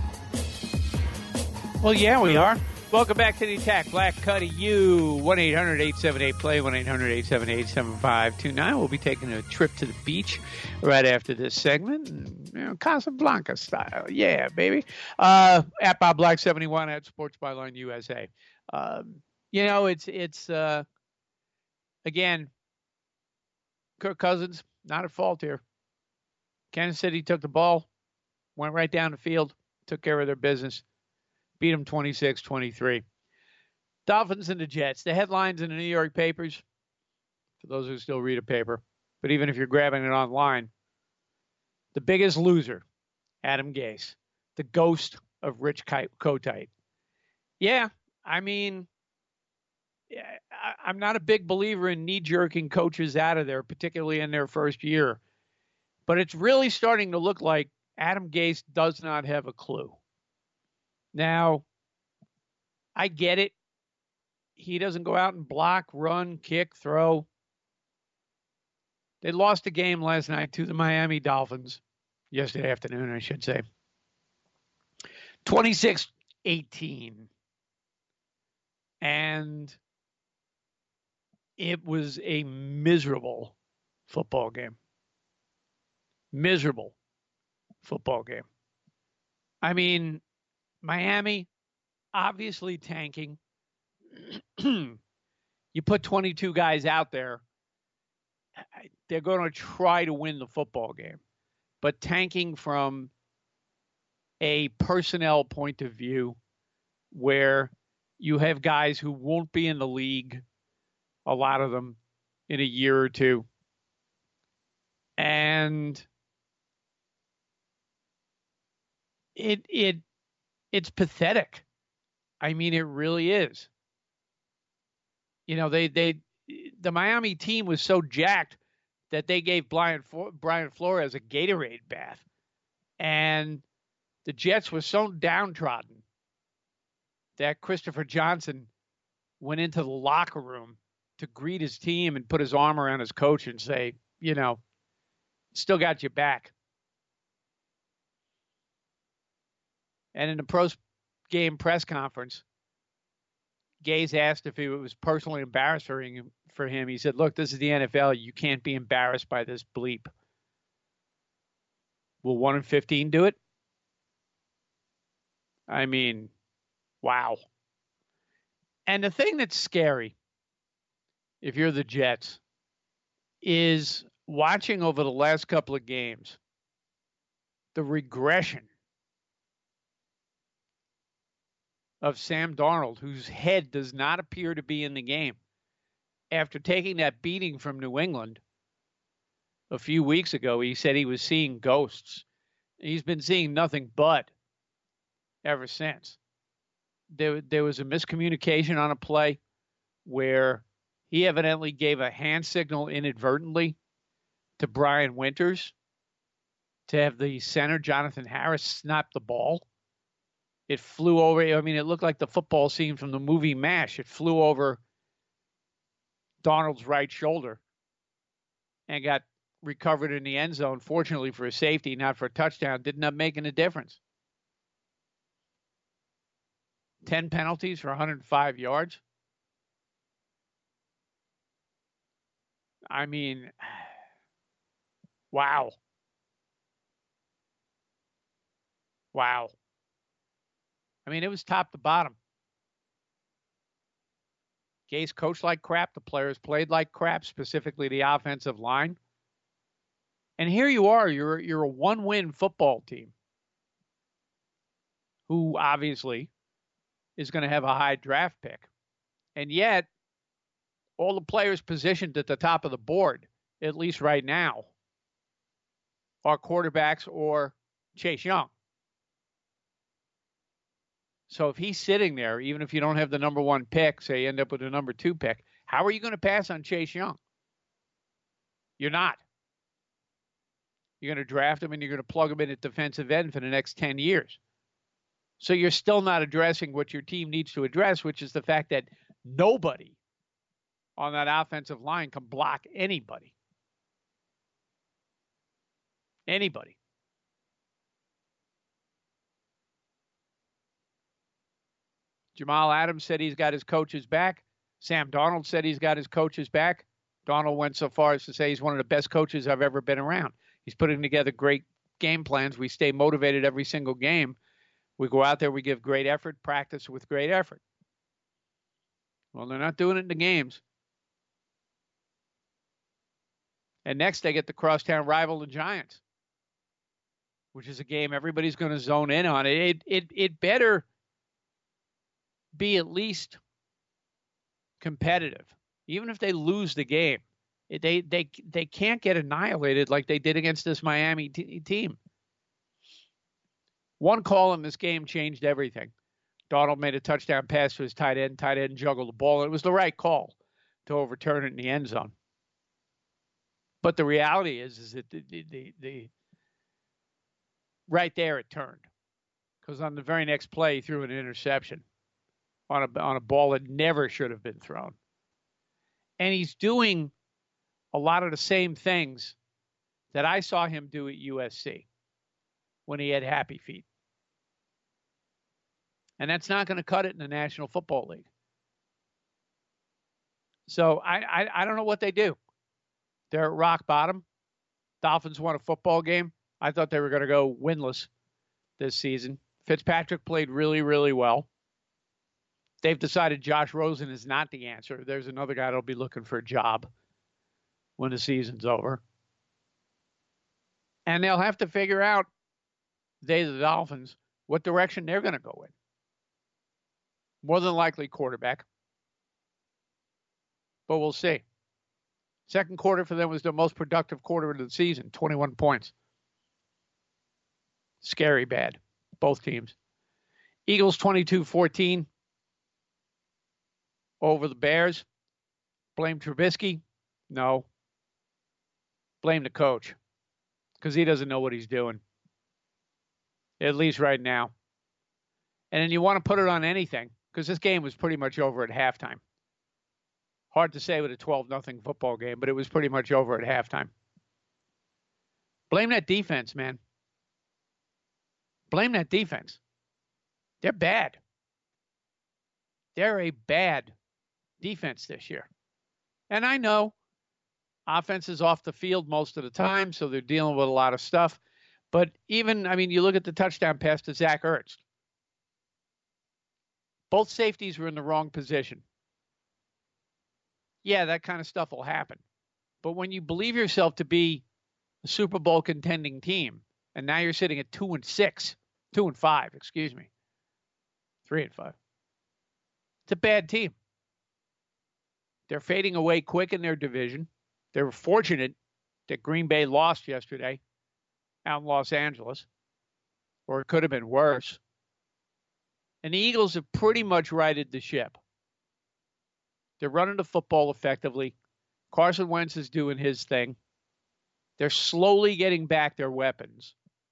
S7: Well, yeah, we are. Welcome back to the Attack. Black Cuddy, you. one eight hundred eight seven eight play, one eight hundred eight seven eight seven five two nine. We'll be taking a trip to the beach right after this segment. You know, Casablanca style. Yeah, baby. Uh, at Bob Black seventy-one at Sports Byline U S A. Um, you know, it's, it's uh, again, Kirk Cousins, not at fault here. Kansas City took the ball, went right down the field, took care of their business, beat them twenty-six twenty-three. Dolphins and the Jets. The headlines in the New York papers, for those who still read a paper, but even if you're grabbing it online, the biggest loser, Adam Gase, the ghost of Rich Kotite. Yeah, I mean, I'm not a big believer in knee-jerking coaches out of there, particularly in their first year. But it's really starting to look like Adam Gase does not have a clue. Now, I get it. He doesn't go out and block, run, kick, throw. They lost a game last night to the Miami Dolphins. Yesterday afternoon, I should say. twenty-six eighteen. And it was a miserable football game. Miserable football game. I mean, Miami, obviously tanking. You put twenty-two guys out there, they're going to try to win the football game. But tanking from a personnel point of view where you have guys who won't be in the league, a lot of them, in a year or two. And it it it's pathetic. I mean, it really is. You know, they they the Miami team was so jacked that they gave Brian Brian Flores a Gatorade bath, and the Jets were so downtrodden that Christopher Johnson went into the locker room to greet his team and put his arm around his coach and say, you know, still got your back. And in the post-game press conference, Gase asked if it was personally embarrassing for him. He said, look, this is the N F L. You can't be embarrassed by this bleep. Will one in fifteen do it? I mean, wow. And the thing that's scary, if you're the Jets, is watching over the last couple of games, the regression of Sam Darnold, whose head does not appear to be in the game after taking that beating from New England. a few weeks ago, he said he was seeing ghosts. He's been seeing nothing but ever since. There, there was a miscommunication on a play where he evidently gave a hand signal inadvertently to Brian Winters to have the center, Jonathan Harris, snap the ball. It flew over. I mean, it looked like the football scene from the movie MASH. It flew over Donald's right shoulder and got recovered in the end zone. Fortunately for a safety, not for a touchdown. Didn't end up making a difference. ten penalties for one hundred five yards. I mean, wow. Wow. I mean, it was top to bottom. Gase coached like crap. The players played like crap, specifically the offensive line. And here you are. You're, you're a one-win football team who obviously is going to have a high draft pick. And yet, all the players positioned at the top of the board, at least right now, are quarterbacks or Chase Young. So if he's sitting there, even if you don't have the number one pick, say you end up with a number two pick, how are you going to pass on Chase Young? You're not. You're going to draft him and you're going to plug him in at defensive end for the next ten years. So you're still not addressing what your team needs to address, which is the fact that nobody on that offensive line can block anybody. Anybody. Jamal Adams said he's got his coach's back. Sam Darnold said he's got his coach's back. Darnold went so far as to say he's one of the best coaches I've ever been around. He's putting together great game plans. We stay motivated every single game. We go out there, we give great effort, practice with great effort. Well, they're not doing it in the games. And next they get the crosstown rival, the Giants, which is a game everybody's going to zone in on. It, it, it, it better be at least competitive. Even if they lose the game, they they they can't get annihilated like they did against this Miami t- team. One call in this game changed everything. Donald made a touchdown pass to his tight end. Tight end juggled the ball. It was the right call to overturn it in the end zone. But the reality is, is that the, the, the, the right there it turned. Because on the very next play, he threw an interception on a, on a ball that never should have been thrown. And he's doing a lot of the same things that I saw him do at U S C when he had happy feet. And that's not going to cut it in the National Football League. So I, I, I don't know what they do. They're at rock bottom. Dolphins won a football game. I thought they were going to go winless this season. Fitzpatrick played really, really well. They've decided Josh Rosen is not the answer. There's another guy that'll be looking for a job when the season's over. And they'll have to figure out, they, the Dolphins, what direction they're going to go in. More than likely quarterback. But we'll see. Second quarter for them was the most productive quarter of the season, twenty-one points. Scary bad, both teams. Eagles twenty-two fourteen over the Bears. Blame Trubisky? No. Blame the coach, because he doesn't know what he's doing, at least right now. And then you want to put it on anything, because this game was pretty much over at halftime. Hard to say with a twelve nothing football game, but it was pretty much over at halftime. Blame that defense, man. Blame that defense. They're bad. They're a bad defense this year. And I know offense is off the field most of the time, so they're dealing with a lot of stuff. But even, I mean, you look at the touchdown pass to Zach Ertz. Both safeties were in the wrong position. Yeah, that kind of stuff will happen. But when you believe yourself to be a Super Bowl contending team, and now you're sitting at two and six, two and five, excuse me, three and five. It's a bad team. They're fading away quick in their division. They were fortunate that Green Bay lost yesterday out in Los Angeles, or it could have been worse. And the Eagles have pretty much righted the ship. They're running the football effectively. Carson Wentz is doing his thing. They're slowly getting back their weapons.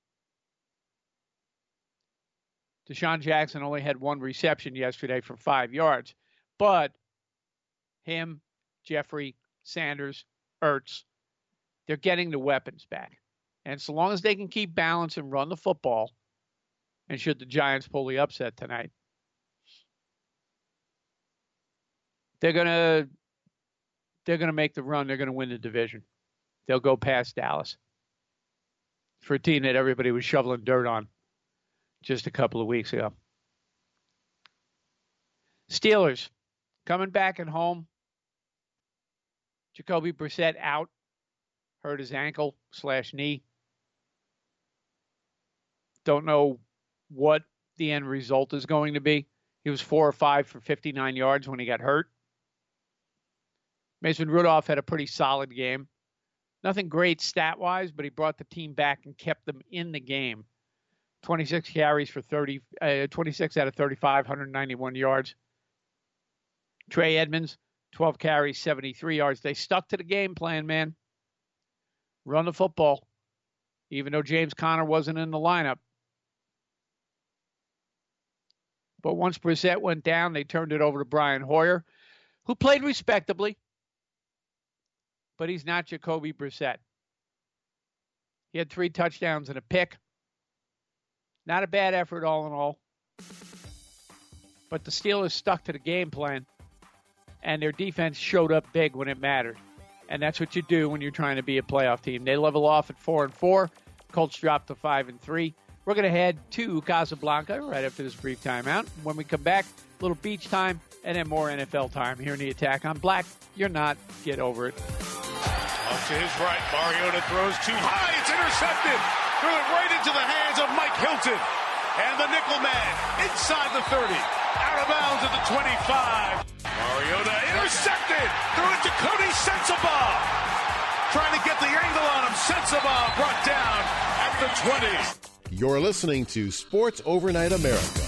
S7: Deshaun Jackson only had one reception yesterday for five yards. But him, Jeffrey, Sanders, Ertz, they're getting the weapons back. And so long as they can keep balance and run the football, and should the Giants pull the upset tonight, they're gonna they're gonna make the run. They're gonna win the division. They'll go past Dallas for a team that everybody was shoveling dirt on just a couple of weeks ago. Steelers coming back at home. Jacoby Brissett out, hurt his ankle slash knee. Don't know what the end result is going to be. He was four or five for fifty-nine yards when he got hurt. Mason Rudolph had a pretty solid game. Nothing great stat-wise, but he brought the team back and kept them in the game. twenty-six carries for thirty, uh, twenty-six out of thirty-five, one hundred ninety-one yards. Trey Edmonds, twelve carries, seventy-three yards. They stuck to the game plan, man. Run the football, even though James Conner wasn't in the lineup. But once Brissett went down, they turned it over to Brian Hoyer, who played respectably. But he's not Jacoby Brissett. He had three touchdowns and a pick. Not a bad effort all in all. But the Steelers stuck to the game plan, and their defense showed up big when it mattered. And that's what you do when you're trying to be a playoff team. They level off at four and four. Colts drop to five and three. We're going to head to Casablanca right after this brief timeout. When we come back, a little beach time and then more N F L time here in the Attack on Black. You're not. Get over it.
S17: Off to his right, Mariota throws too high. It's intercepted. Threw it right into the hands of Mike Hilton. And the nickel man inside the thirty. Out of bounds at the twenty-five. Mariota intercepted. Threw it to Cody Sensabaugh. Trying to get the angle on him. Sensabaugh brought down at the twenty.
S19: You're listening to Sports Overnight America.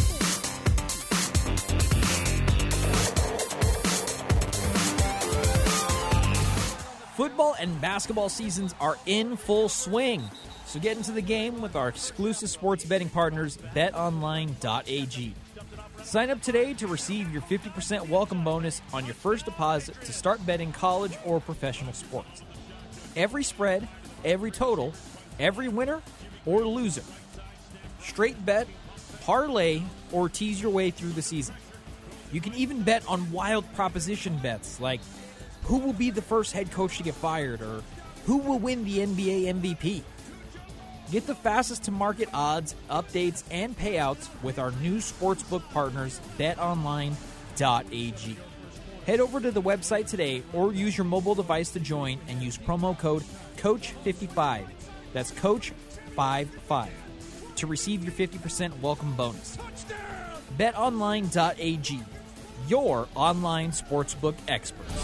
S4: Football and basketball seasons are in full swing. So get into the game with our exclusive sports betting partners, bet online dot a g. Sign up today to receive your fifty percent welcome bonus on your first deposit to start betting college or professional sports. Every spread, every total, every winner or loser. Straight bet, parlay, or tease your way through the season. You can even bet on wild proposition bets like who will be the first head coach to get fired or who will win the N B A M V P. Get the fastest to market odds, updates, and payouts with our new sportsbook partners, bet online dot a g. Head over to the website today or use your mobile device to join and use promo code coach fifty-five. That's coach fifty-five to receive your fifty percent welcome bonus. bet online dot a g, your online sportsbook experts.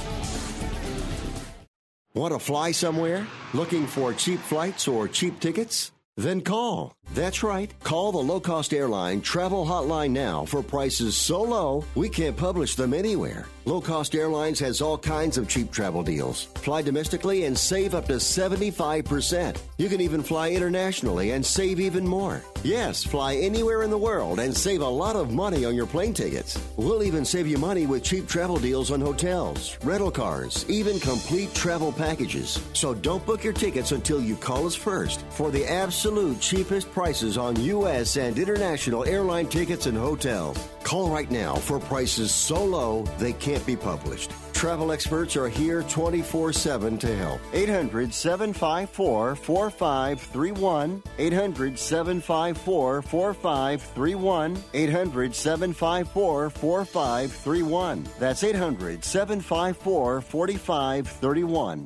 S1: Want to fly somewhere? Looking for cheap flights or cheap tickets? Then call. That's right. Call the low-cost airline travel hotline now for prices so low we can't publish them anywhere. Low Cost Airlines has all kinds of cheap travel deals. Fly domestically and save up to seventy-five percent. You can even fly internationally and save even more. Yes, fly anywhere in the world and save a lot of money on your plane tickets. We'll even save you money with cheap travel deals on hotels, rental cars, even complete travel packages. So don't book your tickets until you call us first for the absolute cheapest prices on U S and international airline tickets and hotels. Call right now for prices so low they can't be published. Travel experts are here twenty-four seven to help. eight hundred, seven five four, four five three one. eight hundred, seven five four, four five three one. eight hundred, seven five four, four five three one. That's eight hundred, seven five four, four five three one.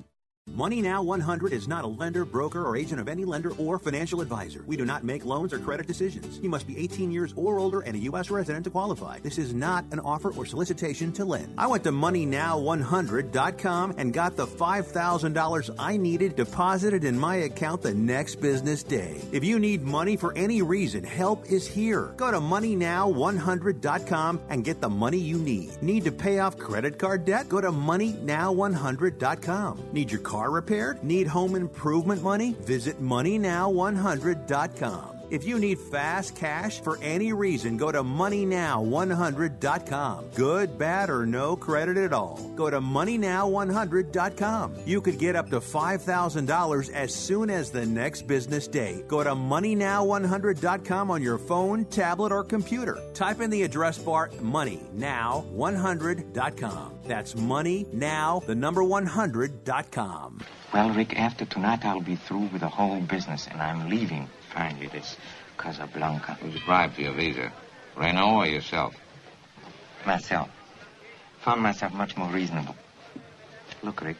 S6: Money Now one hundred is not a lender, broker, or agent of any lender or financial advisor. We do not make loans or credit decisions. You must be eighteen years or older and a U S resident to qualify. This is not an offer or solicitation to lend. I went to money now one hundred dot com and got the five thousand dollars I needed deposited in my account the next business day. If you need money for any reason, help is here. Go to money now one hundred dot com and get the money you need. Need to pay off credit card debt? Go to money now one hundred dot com. Need your car repaired? Need home improvement money? Visit money now one hundred dot com. If you need fast cash for any reason, go to money now one hundred dot com. Good, bad, or no credit at all. Go to money now one hundred dot com. You could get up to five thousand dollars as soon as the next business day. Go to money now one hundred dot com on your phone, tablet, or computer. Type in the address bar money now one hundred dot com. That's money now, the number one hundred dot com.
S9: Well, Rick, after tonight I'll be through with the whole business, and I'm leaving, finally, this Casablanca.
S20: Who's applied for your visa? Renault or yourself?
S9: Myself. Found myself much more reasonable. Look, Rick,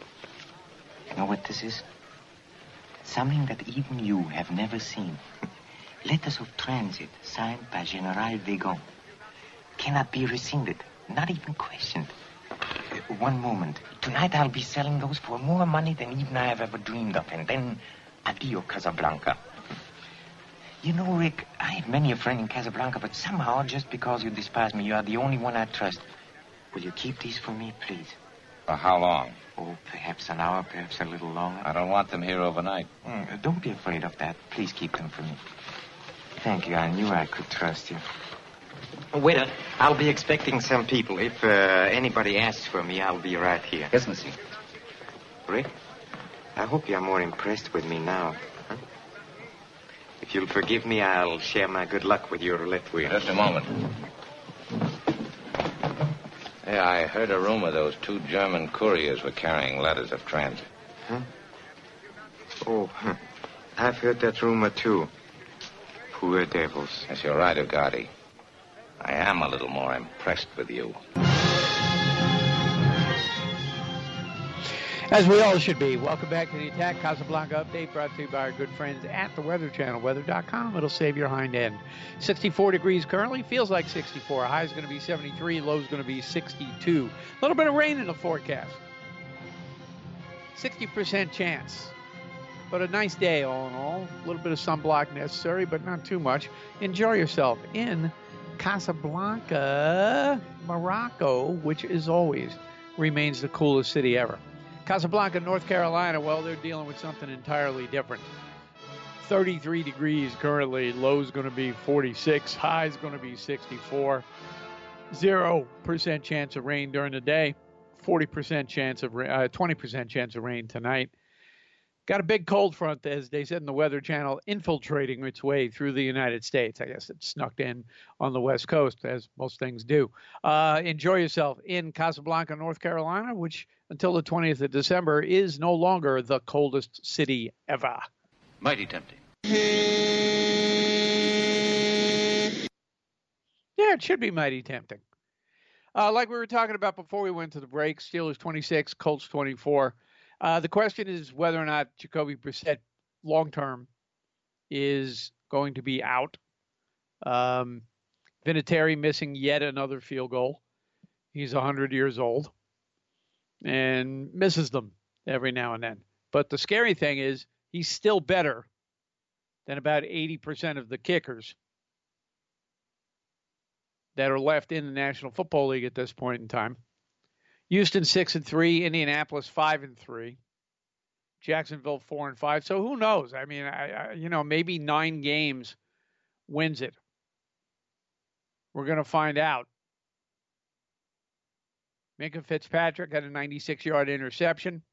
S9: you know what this is? Something that even you have never seen. Letters of transit signed by General Weygand. Cannot be rescinded, not even questioned. One moment. Tonight I'll be selling those for more money than even I have ever dreamed of. And then, adio, Casablanca. You know, Rick, I have many a friend in Casablanca, but somehow, just because you despise me, you are the only one I trust. Will you keep these for me, please?
S20: For how long?
S9: Oh, perhaps an hour, perhaps a little longer.
S20: I don't want them here overnight.
S9: Mm, don't be afraid of that. Please keep them for me. Thank you. I knew I could trust you. Waiter, I'll be expecting some people. If uh, anybody asks for me, I'll be right here.
S20: Yes, monsieur.
S9: Rick, I hope you're more impressed with me now. Huh? If you'll forgive me, I'll share my good luck with your roulette wheel.
S20: Just a moment. Hey, I heard a rumor those two German couriers were carrying letters of transit.
S9: Huh? Oh, huh. I've heard that rumor, too. Poor devils.
S20: Yes, you're right, Ugarte. I am a little more impressed with you.
S7: As we all should be. Welcome back to the Attack Casablanca Update, brought to you by our good friends at the Weather Channel, weather dot com. It'll save your hind end. sixty-four degrees currently. Feels like sixty-four. High is going to be seventy-three. Low is going to be sixty-two. A little bit of rain in the forecast. sixty percent chance. But a nice day, all in all. A little bit of sunblock necessary, but not too much. Enjoy yourself in Casablanca, Morocco, which, as always, remains the coolest city ever. Casablanca, North Carolina, well, they're dealing with something entirely different. thirty-three degrees currently. Low's going to be forty-six. High's going to be sixty-four. Zero percent chance of rain during the day. forty percent chance of uh, twenty percent chance of rain tonight. Got a big cold front, as they said in the Weather Channel, infiltrating its way through the United States. I guess it snuck in on the West Coast, as most things do. Uh, enjoy yourself in Casablanca, North Carolina, which until the twentieth of December is no longer the coldest city ever.
S20: Mighty tempting.
S7: Yeah, it should be mighty tempting. Uh, like we were talking about before we went to the break, Steelers twenty-six, Colts twenty-four. Uh, the question is whether or not Jacoby Brissett long-term is going to be out. Um, Vinatieri missing yet another field goal. He's one hundred years old and misses them every now and then. But the scary thing is he's still better than about eighty percent of the kickers that are left in the National Football League at this point in time. Houston six and three, Indianapolis five and three, Jacksonville four and five. So who knows? I mean, I, I, you know, maybe nine games wins it. We're going to find out. Minka Fitzpatrick had a ninety-six yard interception.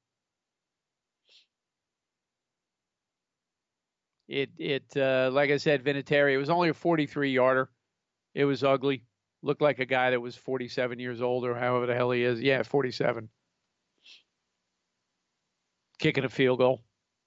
S7: It it uh, like I said, Vinatieri. It was only a forty-three yarder. It was ugly. Looked like a guy that was forty-seven years old or however the hell he is. Yeah, forty-seven. Kicking a field goal.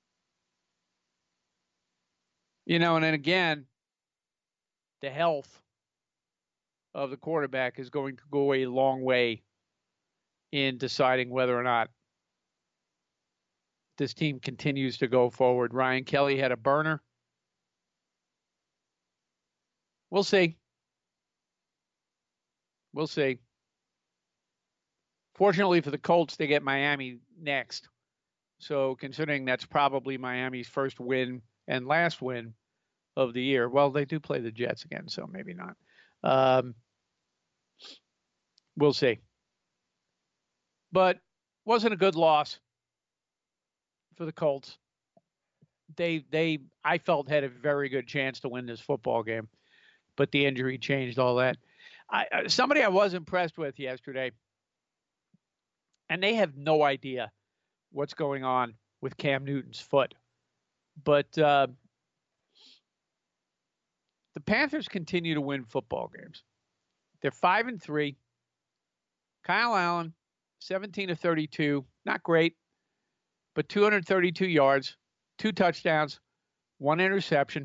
S7: You know, and then again, the health of the quarterback is going to go a long way in deciding whether or not this team continues to go forward. Ryan Kelly had a burner. We'll see. We'll see. Fortunately for the Colts, they get Miami next. So considering that's probably Miami's first win and last win of the year. Well, they do play the Jets again, so maybe not. Um, we'll see. But wasn't a good loss for the Colts. They, they, I felt, had a very good chance to win this football game, but the injury changed all that. I, somebody I was impressed with yesterday, and they have no idea what's going on with Cam Newton's foot, but uh, the Panthers continue to win football games. They're five and three. Kyle Allen, seventeen of thirty-two, not great, but two hundred thirty-two yards, two touchdowns, one interception.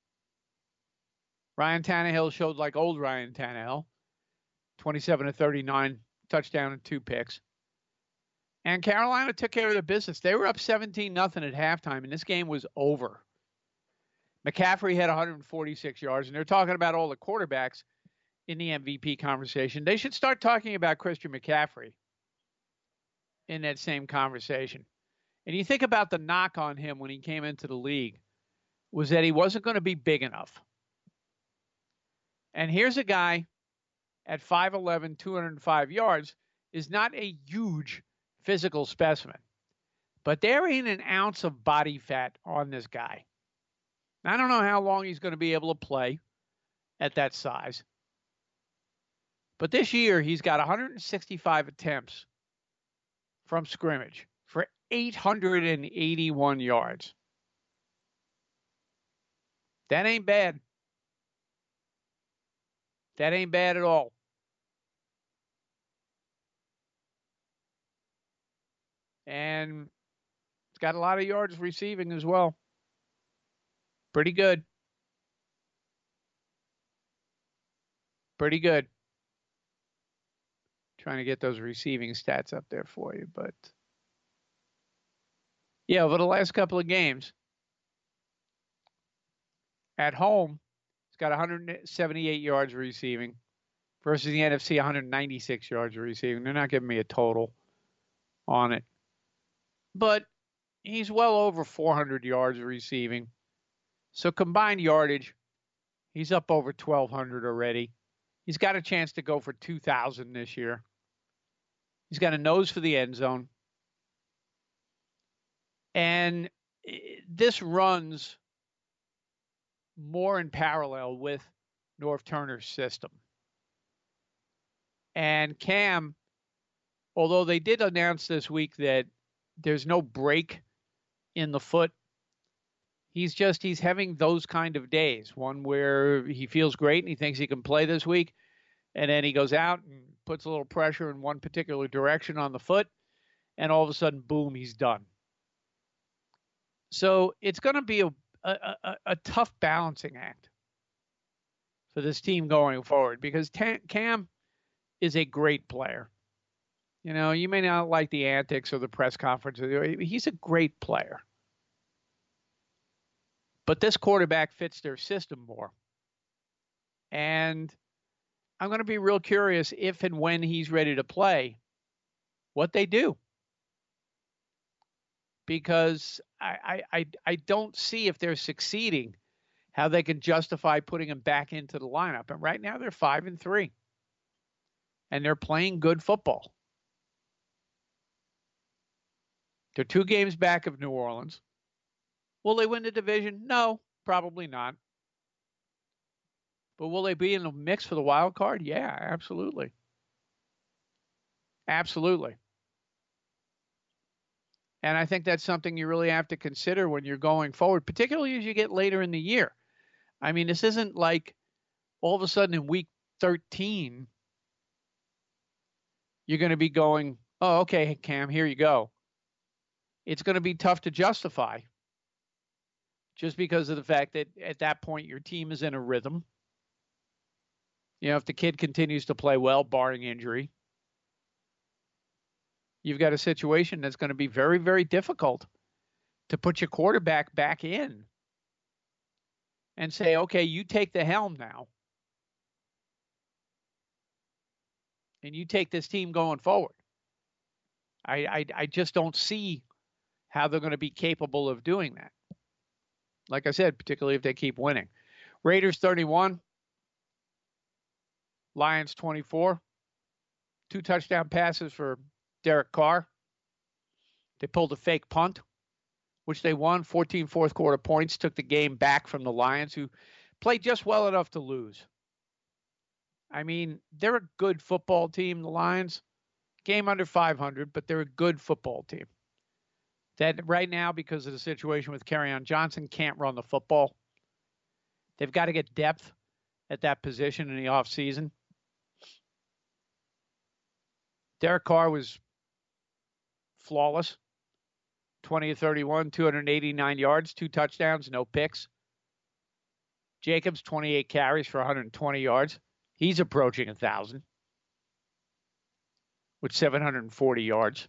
S7: Ryan Tannehill showed like old Ryan Tannehill, twenty-seven of thirty-nine, touchdown and two picks. And Carolina took care of their business. They were up seventeen nothing at halftime, and this game was over. McCaffrey had one hundred forty-six yards, and they're talking about all the quarterbacks in the M V P conversation. They should start talking about Christian McCaffrey in that same conversation. And you think about the knock on him when he came into the league was that he wasn't going to be big enough. And here's a guy at five eleven, two hundred five yards, is not a huge physical specimen. But there ain't an ounce of body fat on this guy. I don't know how long he's going to be able to play at that size. But this year, he's got one hundred sixty-five attempts from scrimmage for eight hundred eighty-one yards. That ain't bad. That ain't bad at all. And it's got a lot of yards receiving as well. Pretty good. Pretty good. Trying to get those receiving stats up there for you, but yeah, over the last couple of games, at home, he's got one hundred seventy-eight yards receiving versus the N F C one hundred ninety-six yards receiving. They're not giving me a total on it, but he's well over four hundred yards receiving. So combined yardage, he's up over twelve hundred already. He's got a chance to go for two thousand this year. He's got a nose for the end zone. And this runs more in parallel with Norv Turner's system. And Cam, although they did announce this week that there's no break in the foot, he's just, he's having those kind of days. One where he feels great and he thinks he can play this week. And then he goes out and puts a little pressure in one particular direction on the foot. And all of a sudden, boom, he's done. So it's going to be a, a, a, a tough balancing act for this team going forward, because Cam is a great player. You know, you may not like the antics or the press conference. He's a great player. But this quarterback fits their system more. And I'm going to be real curious if and when he's ready to play, what they do. Because I, I, I don't see, if they're succeeding, how they can justify putting him back into the lineup. And right now they're five and three. And they're playing good football. They're two games back of New Orleans. Will they win the division? No, probably not. But will they be in the mix for the wild card? Yeah, absolutely. Absolutely. And I think that's something you really have to consider when you're going forward, particularly as you get later in the year. I mean, this isn't like all of a sudden in week thirteen, you're going to be going, oh, okay, Cam, here you go. It's going to be tough to justify just because of the fact that at that point your team is in a rhythm. You know, if the kid continues to play well, barring injury, you've got a situation that's going to be very, very difficult to put your quarterback back in and say, okay, you take the helm now. And you take this team going forward. I, I, I just don't see how they're going to be capable of doing that. Like I said, particularly if they keep winning. Raiders thirty-one. Lions twenty-four. Two touchdown passes for Derek Carr. They pulled a fake punt, which they won. fourteen fourth quarter points. Took the game back from the Lions, who played just well enough to lose. I mean, they're a good football team, the Lions. Game under five hundred, but they're a good football team. That right now, because of the situation with Kerryon Johnson, can't run the football. They've got to get depth at that position in the offseason. Derek Carr was flawless. twenty of thirty-one, two hundred eighty-nine yards, two touchdowns, no picks. Jacobs, twenty-eight carries for one hundred twenty yards. He's approaching one thousand with seven hundred forty yards.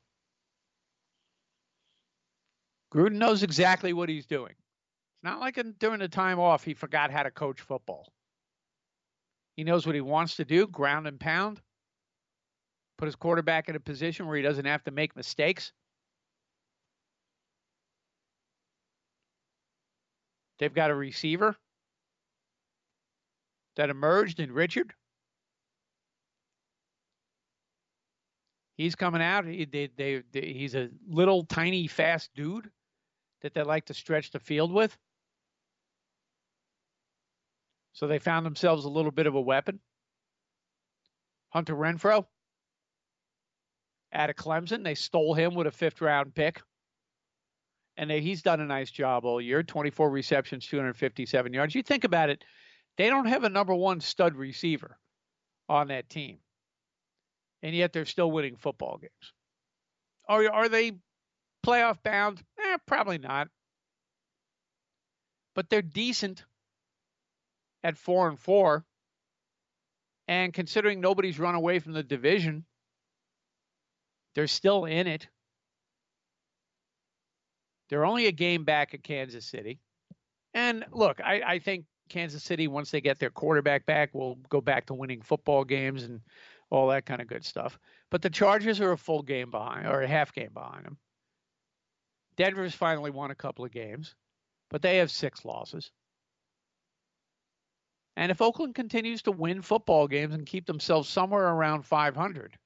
S7: Gruden knows exactly what he's doing. It's not like during the time off he forgot how to coach football. He knows what he wants to do, ground and pound. Put his quarterback in a position where he doesn't have to make mistakes. They've got a receiver that emerged in Richard. He's coming out. He, they, they, they, he's a little, tiny, fast dude that they like to stretch the field with. So they found themselves a little bit of a weapon. Hunter Renfrow out of Clemson. They stole him with a fifth-round pick. And they, he's done a nice job all year. twenty-four receptions, two hundred fifty-seven yards. You think about it, they don't have a number one stud receiver on that team. And yet they're still winning football games. Are, are they playoff bound? Eh, probably not. But they're decent at four and four. And considering nobody's run away from the division, they're still in it. They're only a game back at Kansas City. And look, I, I think Kansas City, once they get their quarterback back, will go back to winning football games and all that kind of good stuff. But the Chargers are a full game behind, or a half game behind them. Denver's finally won a couple of games, but they have six losses. And if Oakland continues to win football games and keep themselves somewhere around five hundred,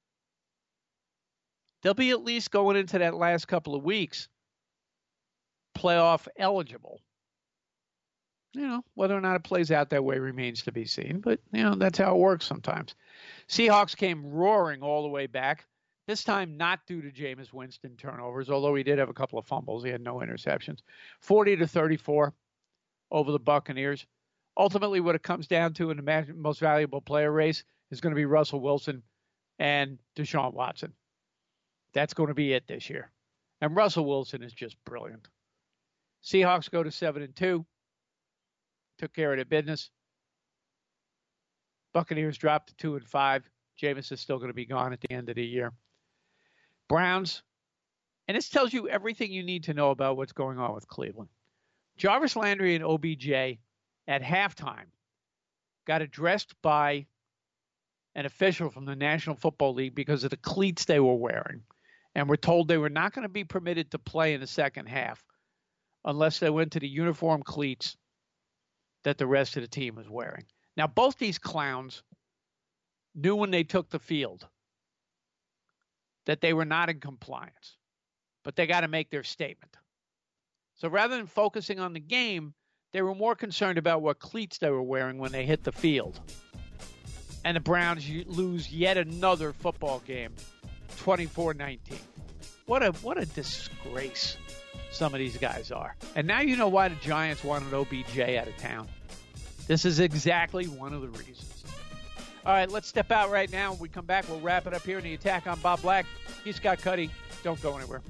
S7: they'll be at least going into that last couple of weeks playoff eligible. You know, whether or not it plays out that way remains to be seen, but, you know, that's how it works sometimes. Seahawks came roaring all the way back, this time not due to Jameis Winston turnovers, although he did have a couple of fumbles. He had no interceptions. forty to thirty-four over the Buccaneers. Ultimately, what it comes down to in the most valuable player race is going to be Russell Wilson and Deshaun Watson. That's going to be it this year. And Russell Wilson is just brilliant. Seahawks go to seven and two. Took care of their business. Buccaneers dropped to two and five. Jameis is still going to be gone at the end of the year. Browns, and this tells you everything you need to know about what's going on with Cleveland. Jarvis Landry and O B J at halftime got addressed by an official from the National Football League because of the cleats they were wearing, and were told they were not going to be permitted to play in the second half unless they went to the uniform cleats that the rest of the team was wearing. Now, both these clowns knew when they took the field that they were not in compliance, but they got to make their statement. So rather than focusing on the game, they were more concerned about what cleats they were wearing when they hit the field. And the Browns lose yet another football game, twenty-four nineteen. What a what a disgrace some of these guys are. And now you know why the Giants wanted O B J out of town. This is exactly one of the reasons. All right, let's step out right now. When we come back, we'll wrap it up here in the Attack on Bob Black. He's Scott Cuddy. Don't go anywhere.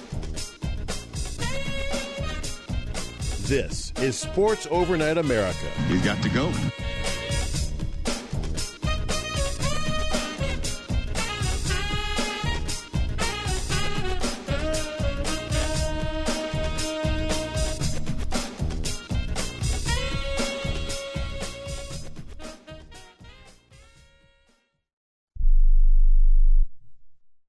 S19: This is Sports Overnight America.
S10: He's got to go.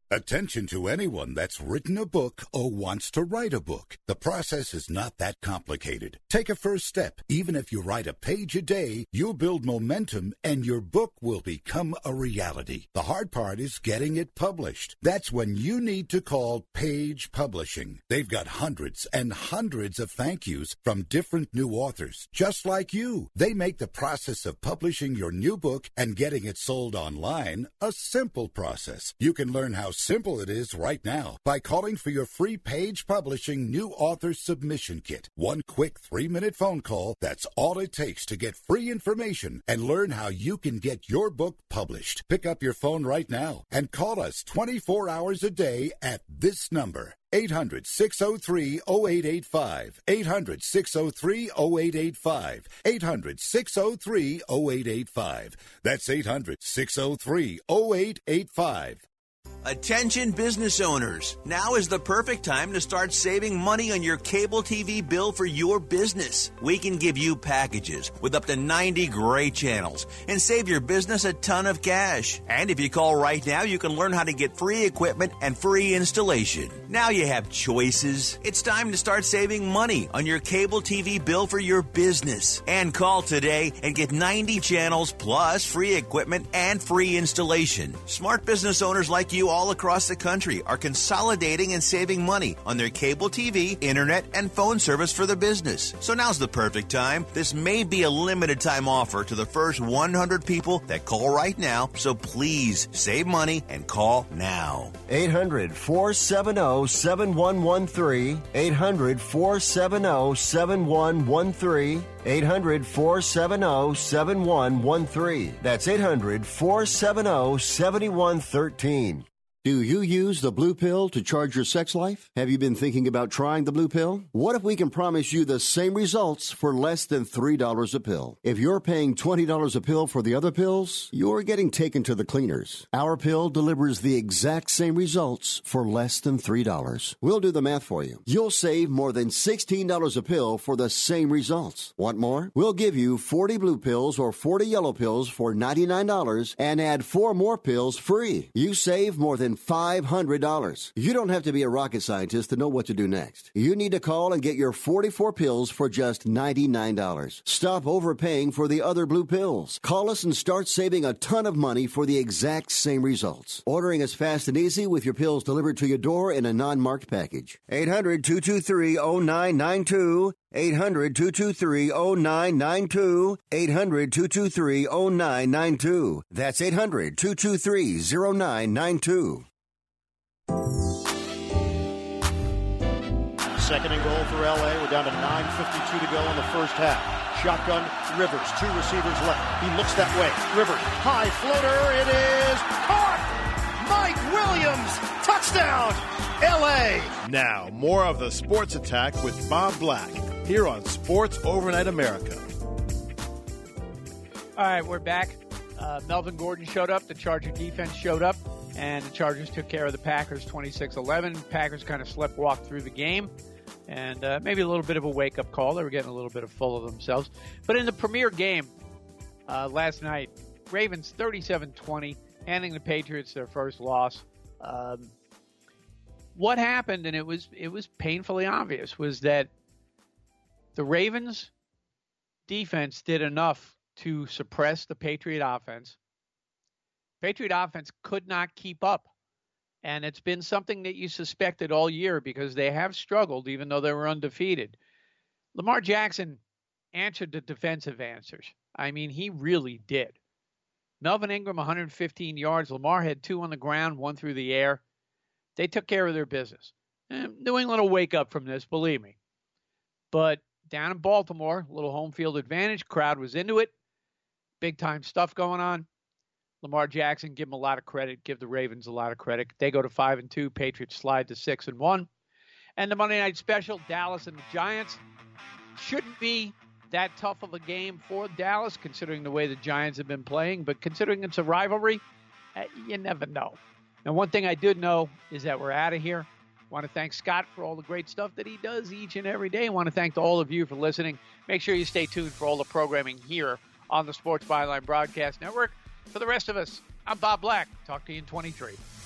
S3: Attention to anyone that's written a book or wants to write a book. The process is not that complicated. Take a first step. Even if you write a page a day, you'll build momentum and your book will become a reality. The hard part is getting it published. That's when you need to call Page Publishing. They've got hundreds and hundreds of thank yous from different new authors, just like you. They make the process of publishing your new book and getting it sold online a simple process. You can learn how simple it is right now by calling for your free Page Publishing New Author Submission Kit. One quick three-minute phone call, that's all it takes to get free information and learn how you can get your book published. Pick up your phone right now and call us twenty-four hours a day at this number. eight hundred, six oh three, oh eight eight five. eight hundred, six oh three, oh eight eight five. eight hundred, six oh three, oh eight eight five. That's eight hundred, six oh three, oh eight eight five.
S5: Attention business owners, now is the perfect time to start saving money on your cable T V bill for your business. We can give you packages with up to ninety great channels and save your business a ton of cash. And if you call right now, you can learn how to get free equipment and free installation. Now you have choices. It's time to start saving money on your cable T V bill for your business. And call today and get ninety channels plus free equipment and free installation. Smart business owners like you all across the country are consolidating and saving money on their cable T V, internet, and phone service for their business. So now's the perfect time. This may be a limited time offer to the first one hundred people that call right now. So please save money and call now.
S1: eight hundred, four seven zero, seven one one three. eight hundred, four seven zero, seven one one three. eight hundred, four seven zero, seven one one three. That's eight hundred, four seven zero, seven one one three. Do you use the blue pill to charge your sex life? Have you been thinking about trying the blue pill? What if we can promise you the same results for less than three dollars a pill? If you're paying twenty dollars a pill for the other pills, you're getting taken to the cleaners. Our pill delivers the exact same results for less than three dollars. We'll do the math for you. You'll save more than sixteen dollars a pill for the same results. Want more? We'll give you forty blue pills or forty yellow pills for ninety-nine dollars and add four more pills free. You save more than five hundred dollars. You don't have to be a rocket scientist to know what to do next. You need to call and get your forty-four pills for just ninety-nine dollars. Stop overpaying for the other blue pills. Call us and start saving a ton of money for the exact same results. Ordering is fast and easy with your pills delivered to your door in a non-marked package. eight hundred, two two three, oh nine nine two. eight hundred, two two three, oh nine nine two. eight hundred, two two three, oh nine nine two. That's eight hundred, two two three, oh nine nine two.
S2: Second and goal for L A. We're down to nine fifty-two to go in the first half. Shotgun, Rivers, two receivers left. He looks that way. Rivers, high floater. It is caught. Mike Williams, touchdown, L A.
S19: Now, more of the Sports Attack with Bob Black here on Sports Overnight America.
S7: All right, we're back. Uh, Melvin Gordon showed up. The Charger defense showed up, and the Chargers took care of the Packers twenty-six eleven. Packers kind of slept-walked through the game, and uh, maybe a little bit of a wake-up call. They were getting a little bit of full of themselves. But in the premier game uh, last night, Ravens thirty-seven twenty, handing the Patriots their first loss. Um, what happened, and it was it was painfully obvious, was that the Ravens defense did enough to suppress the Patriot offense. Patriot offense could not keep up. And it's been something that you suspected all year because they have struggled even though they were undefeated. Lamar Jackson answered the defensive answers. I mean, he really did. Melvin Ingram, one hundred fifteen yards. Lamar had two on the ground, one through the air. They took care of their business. And New England will wake up from this, believe me. But down in Baltimore, a little home field advantage. Crowd was into it. Big time stuff going on. Lamar Jackson, give him a lot of credit. Give the Ravens a lot of credit. They go to five and two. Patriots slide to six and one. And the Monday Night Special, Dallas and the Giants, shouldn't be that tough of a game for Dallas, considering the way the Giants have been playing. But considering it's a rivalry, you never know. And one thing I did know is that we're out of here. I want to thank Scott for all the great stuff that he does each and every day. I want to thank all of you for listening. Make sure you stay tuned for all the programming here on the Sports Byline Broadcast Network. For the rest of us, I'm Bob Black. Talk to you in twenty-three.